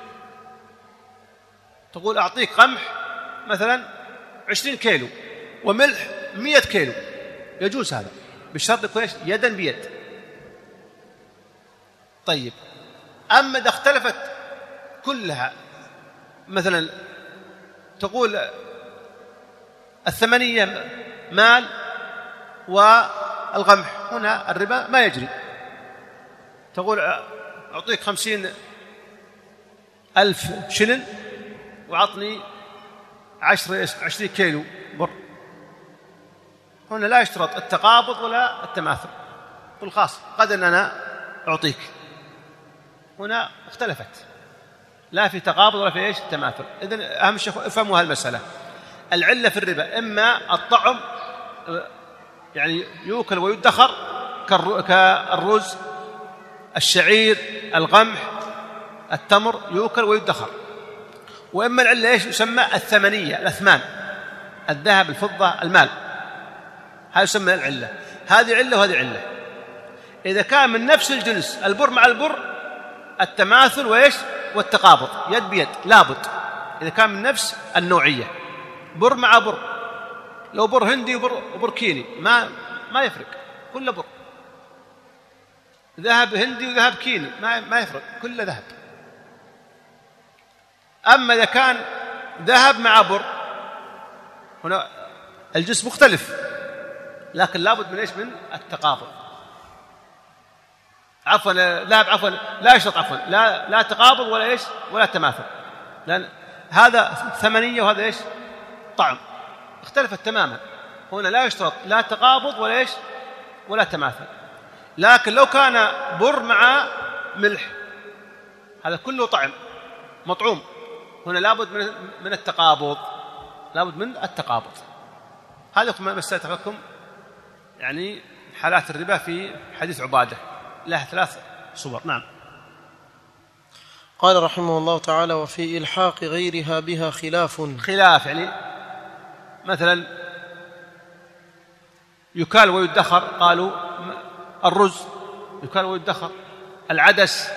تقول أعطيك قمح مثلا عشرين كيلو وملح مئة كيلو، يجوز هذا، بالشرط يكون إيش؟ يدا بيد. طيب أما إذا اختلفت كلها، مثلا تقول الثمنية مال والقمح، هنا الربا ما يجري. تقول أعطيك خمسين ألف شلن وعطني عشر عشرين كيلو بر، هنا لا يشترط التقابض ولا التماثل. قل خاص قد أن أنا أعطيك، هنا اختلفت، لا في تقابض ولا في إيش؟ تماثل. إذن أهم شيء افهموا هالمسألة. العلة في الربا إما الطعم يعني يؤكل ويدخر كالرز، الشعير، القمح، التمر يؤكل ويدخر. وإما العلة إيش يسمى الثمنية، الأثمان، الذهب، الفضة، المال، هذا يسمى العلة. هذه علة وهذه علة. إذا كان من نفس الجنس البر مع البر التماثل وإيش والتقابض يد بيد لابد. إذا كان من نفس النوعية بر مع بر، لو بر هندي وبر, وبر كيني ما ما يفرق، كله بر. ذهب هندي وذهب كيني ما ما يفرق، كله ذهب. أما إذا كان ذهب مع بر هنا الجنس مختلف، لكن لابد من إيش من التقابض. عفوا لا عفوا لا يشترط عفوا لا لا تقابض ولا إيش ولا تماثل، لأن هذا ثمنية وهذا إيش طعم، اختلفت تماما. هنا لا يشترط لا تقابض ولا إيش ولا تماثل. لكن لو كان بر مع ملح هذا كله طعم مطعوم، هنا لابد من من التقابض، لابد من التقابض. هذا ما سأترككم يعني حالات الربا في حديث عبادة، لها ثلاث صور. نعم.
قال رحمه الله تعالى: وفي إلحاق غيرها بها خلاف.
خلاف يعني مثلا يكال ويدخر، قالوا الرز يكال ويدخر، العدس،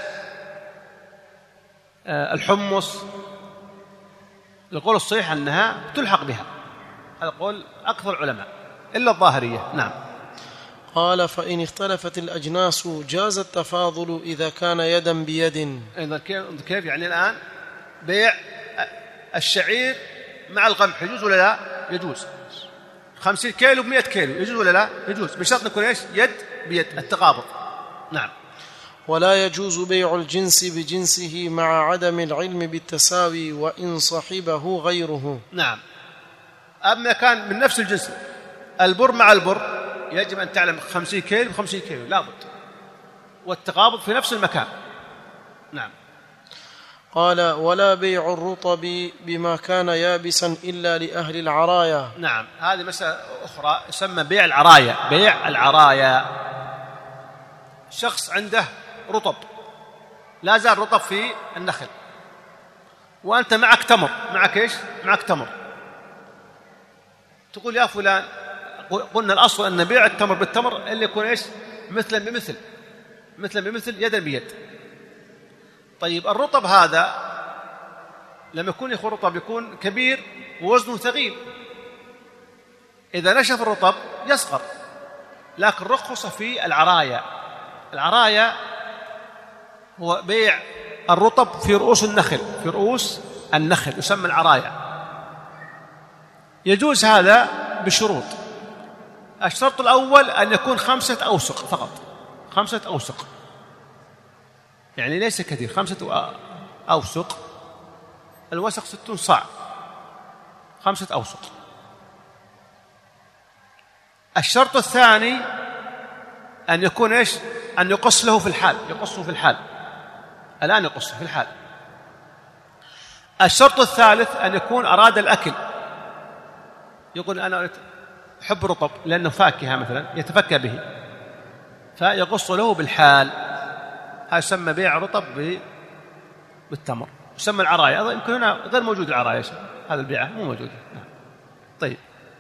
الحمص. القول الصحيح أنها تلحق بها، هذا قول أكثر العلماء إلا الظاهرية. نعم.
قال: فإن اختلفت الأجناس جاز التفاضل إذا كان يدا بيد.
إذا كيف يعني الآن بيع الشعير مع القمح يجوز ولا لا؟ يجوز. خمسين كيلو بمئة كيلو يجوز ولا لا؟ يجوز، بشرط نكون إيش يد بيد، التقابض. نعم.
ولا يجوز بيع الجنس بجنسه مع عدم العلم بالتساوي وإن صحبه غيره.
نعم. أما كان من نفس الجنس البر مع البر يجب أن تعلم خمسين كيلو بخمسين كيلو لابد، والتقابض في نفس المكان. نعم.
قال: ولا بيع الرطب بما كان يابسا إلا لأهل العرايا.
نعم، هذه مسألة أخرى يسمى بيع العرايا. بيع العرايا، شخص عنده رطب، لا زال رطب في النخل، وأنت معك تمر، معك إيش؟ معك تمر. تقول يا فلان، قلنا الأصل أن بيع التمر بالتمر اللي يكون إيش مثلا بمثل، مثلا بمثل يدا بيد. طيب الرطب هذا لما يكون يكون رطب يكون كبير ووزنه ثقيل، إذا نشف الرطب يصغر. لكن رخص في العرايا. العرايا هو بيع الرطب في رؤوس النخل، في رؤوس النخل يسمى العرايا. يجوز هذا بشروط. الشرط الأول أن يكون خمسة أوسق فقط، خمسة أوسق يعني ليس كثير، خمسة أوسق. الوسق ستون صاع، خمسة أوسق. الشرط الثاني أن يكون إيش؟ أن يقص له في الحال، يقصه في الحال، الآن يقصه في الحال. الشرط الثالث أن يكون أراد الأكل، يقول أنا أحب الرطب لأنه فاكهة مثلا يتفكى به، فيقص له بالحال. هذا يسمى بيع رطب بالتمر، يسمى العرايا. يمكن هنا غير موجود العرايا، هذا البيعة مو موجود. طيب،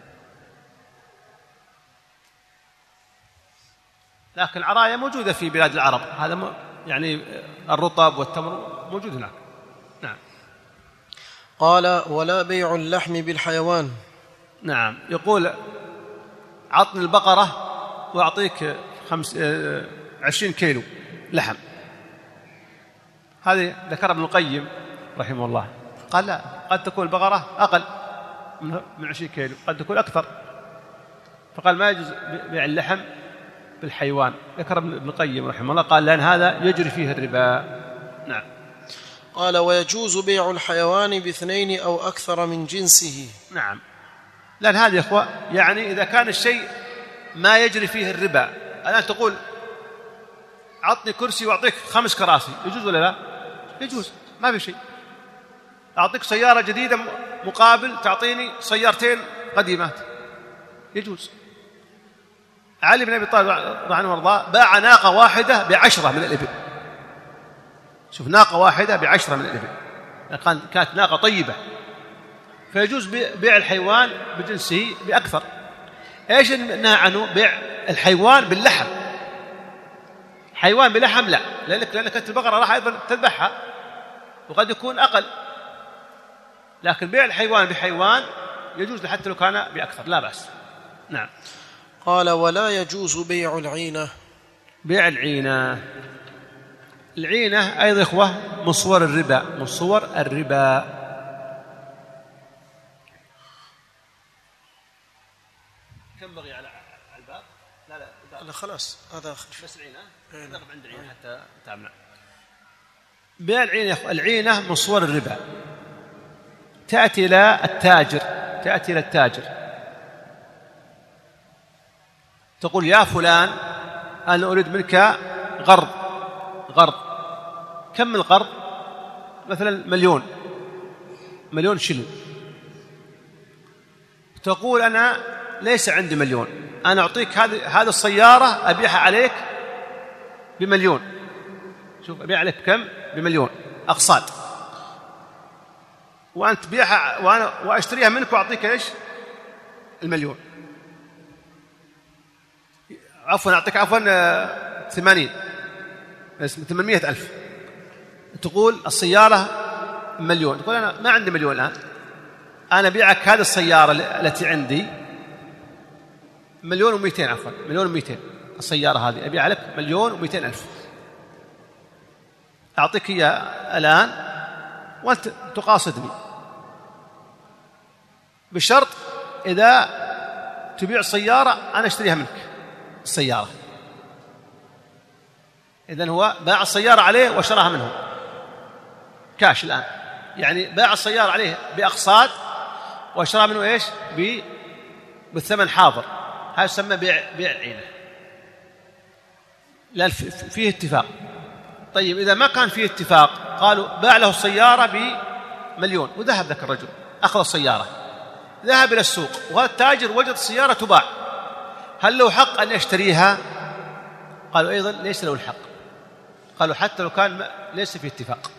لكن العرايا موجودة في بلاد العرب، هذا يعني الرطب والتمر موجود هناك. نعم.
قال: ولا بيع اللحم بالحيوان.
نعم. يقول عطني البقرة وأعطيك خمس عشرين كيلو لحم. هذه ذكر ابن القيم رحمه الله، قال لا، قد تكون البقرة أقل من عشرين كيلو، قد تكون أكثر، فقال ما يجوز بيع اللحم بالحيوان. ذكر ابن القيم رحمه الله، قال لأن هذا يجري فيه الربا. نعم.
قال: ويجوز بيع الحيوان باثنين أو أكثر من جنسه.
نعم، لأن هذه يا إخوة يعني إذا كان الشيء ما يجري فيه الربا. الآن تقول أعطني كرسي وأعطيك خمس كراسي، يجوز ولا لا؟ يجوز، ما في شيء. أعطيك سيارة جديدة مقابل تعطيني سيارتين قديمات، يجوز. علي بن أبي طالب رضي عنه وارضاه باع ناقة واحدة بعشرة من الإبل. شوف، ناقة واحدة بعشرة من الإبل، كانت ناقة طيبة، فيجوز بيع الحيوان بجنسه بأكثر. إيش نهى عنه؟ بيع الحيوان باللحم. حيوان بلحم لا، لأنك لأنك البقرة راح أيضا تذبحها وقد يكون أقل، لكن بيع الحيوان بحيوان يجوز حتى لو كان بأكثر، لا بأس. نعم.
قال: ولا يجوز بيع العينة.
بيع العينة، العينة أيضا إخوة من صور الربا، من صور الربا. كم بغي على الباب؟ لا لا الباب.
لا خلاص، هذا آخر
بس العينة نقف عند العينة حتى تعمل. بيع العينة، العينة من صور الربا. تأتي إلى التاجر، تأتي إلى التاجر تقول: يا فلان، أنا أريد منك غرض غرض كم القرض؟ مثلا مليون مليون شلن. تقول: أنا ليس عندي مليون، أنا أعطيك هذه هذه السيارة أبيعها عليك بمليون. شوف، أبيع عليك كم؟ بمليون أقساط، وأنت تبيعها وأنا وأشتريها منك وأعطيك إيش؟ المليون. عفوا أعطيك عفوا ثمانين ثمانمائة ألف. تقول السيارة مليون، تقول: أنا ما عندي مليون الآن، أنا أبيعك هذه السيارة التي عندي مليون ومئتين، عفوا مليون ومئتين. السيارة هذه أبيع لك مليون ومئتين ألف، أعطيك إياه الآن وأنت تقاصدني، بشرط إذا تبيع سيارة أنا أشتريها منك السيارة. إذن هو باع السيارة عليه وشراها منه كاش الآن، يعني باع السيارة عليه بأقساط وشراها منه إيش؟ بالثمن حاضر. هذا يسمى بيع بيع العينة، لا فيه اتفاق. طيب إذا ما كان فيه اتفاق، قالوا باع له السيارة بمليون وذهب ذاك الرجل أخذ السيارة، ذهب إلى السوق وهذا التاجر وجد السيارة تباع، هل له حق أن يشتريها؟ قالوا أيضا ليس له الحق. قالوا حتى لو كان ليس فيه اتفاق،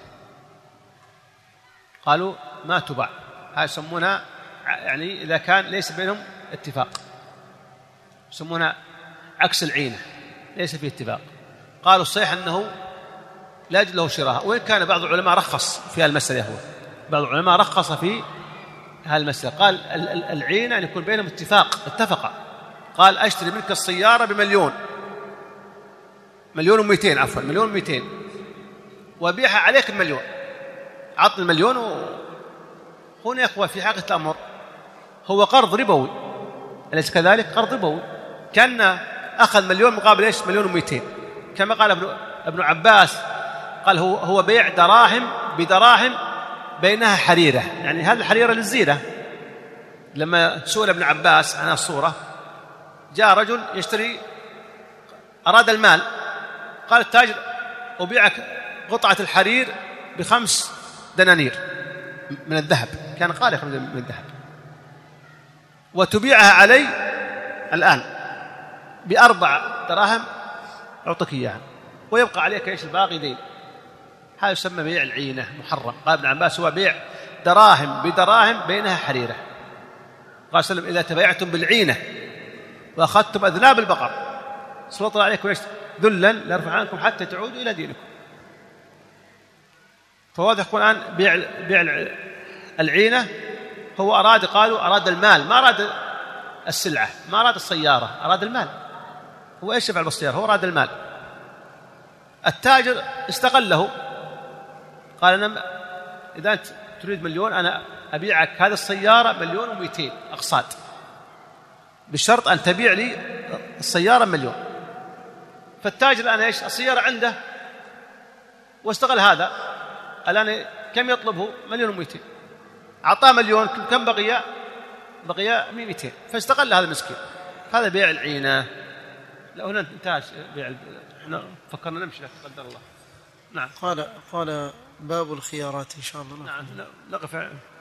قالوا ما تباع. هذا يسمونها يعني إذا كان ليس بينهم اتفاق، يسمونها عكس العينة، ليس فيه اتفاق. قالوا الصحيح أنه لا يجوز له شراها، وإن كان بعض العلماء رخص في المسألة، هو بعض العلماء رخص في هالمسألة، قال العينة أن يكون بينهم اتفاق، اتفق، قال أشتري منك السيارة بمليون مليون ومئتين عفوا مليون ومئتين وأبيعها عليك بمليون، عطني المليون. و... هنا يا أخوة في حقيقة الأمر هو قرض ربوي، أليس كذلك؟ قرض ربوي، كان أخذ مليون مقابل إيش؟ مليون ومئتين، كما قال ابن, ابن عباس، قال هو, هو بيع دراهم بدراهم بينها حريرة، يعني هذه الحريرة للزينة. لما سئل ابن عباس عن الصورة، جاء رجل يشتري، أراد المال، قال التاجر: أبيعك قطعة الحرير بخمس دنانير من الذهب، كان قال من الذهب، وتبيعها علي الآن بأربع دراهم أعطيك إياها ويبقى عليك إيش؟ الباقي دين. هذا يسمى بيع العينة، محرم. قال ابن عباس: هو بيع دراهم بدراهم بينها حريرة. قال صلى الله عليه وسلم: إذا تبايعتم بالعينة وأخذتم أذناب البقر سلط الله عليكم ذلا ليرفع عنكم حتى تعودوا إلى دينكم. فواضح يكون الآن بيع بيع العينة هو أراد، قالوا أراد المال، ما أراد السلعة، ما أراد السيارة، أراد المال. هو إيش يفعل بالسيارة؟ هو أراد المال. التاجر استغله، قال: أنا إذا أنت تريد مليون أنا أبيعك هذه السيارة مليون ومئتين أقساط، بشرط أن تبيع لي السيارة مليون. فالتاجر الآن إيش؟ السيارة عنده واستغل هذا، الآن كم يطلبه؟ مليون ومئتين، أعطاه مليون، كم بقي؟ بقي مئتين، فاستغل هذا المسكين. هذا بيع العينة. لا هنا انتهى بيع، احنا فكرنا نمشي لك قدر الله. نعم.
قال قال باب الخيارات إن شاء الله.
نعم نقف.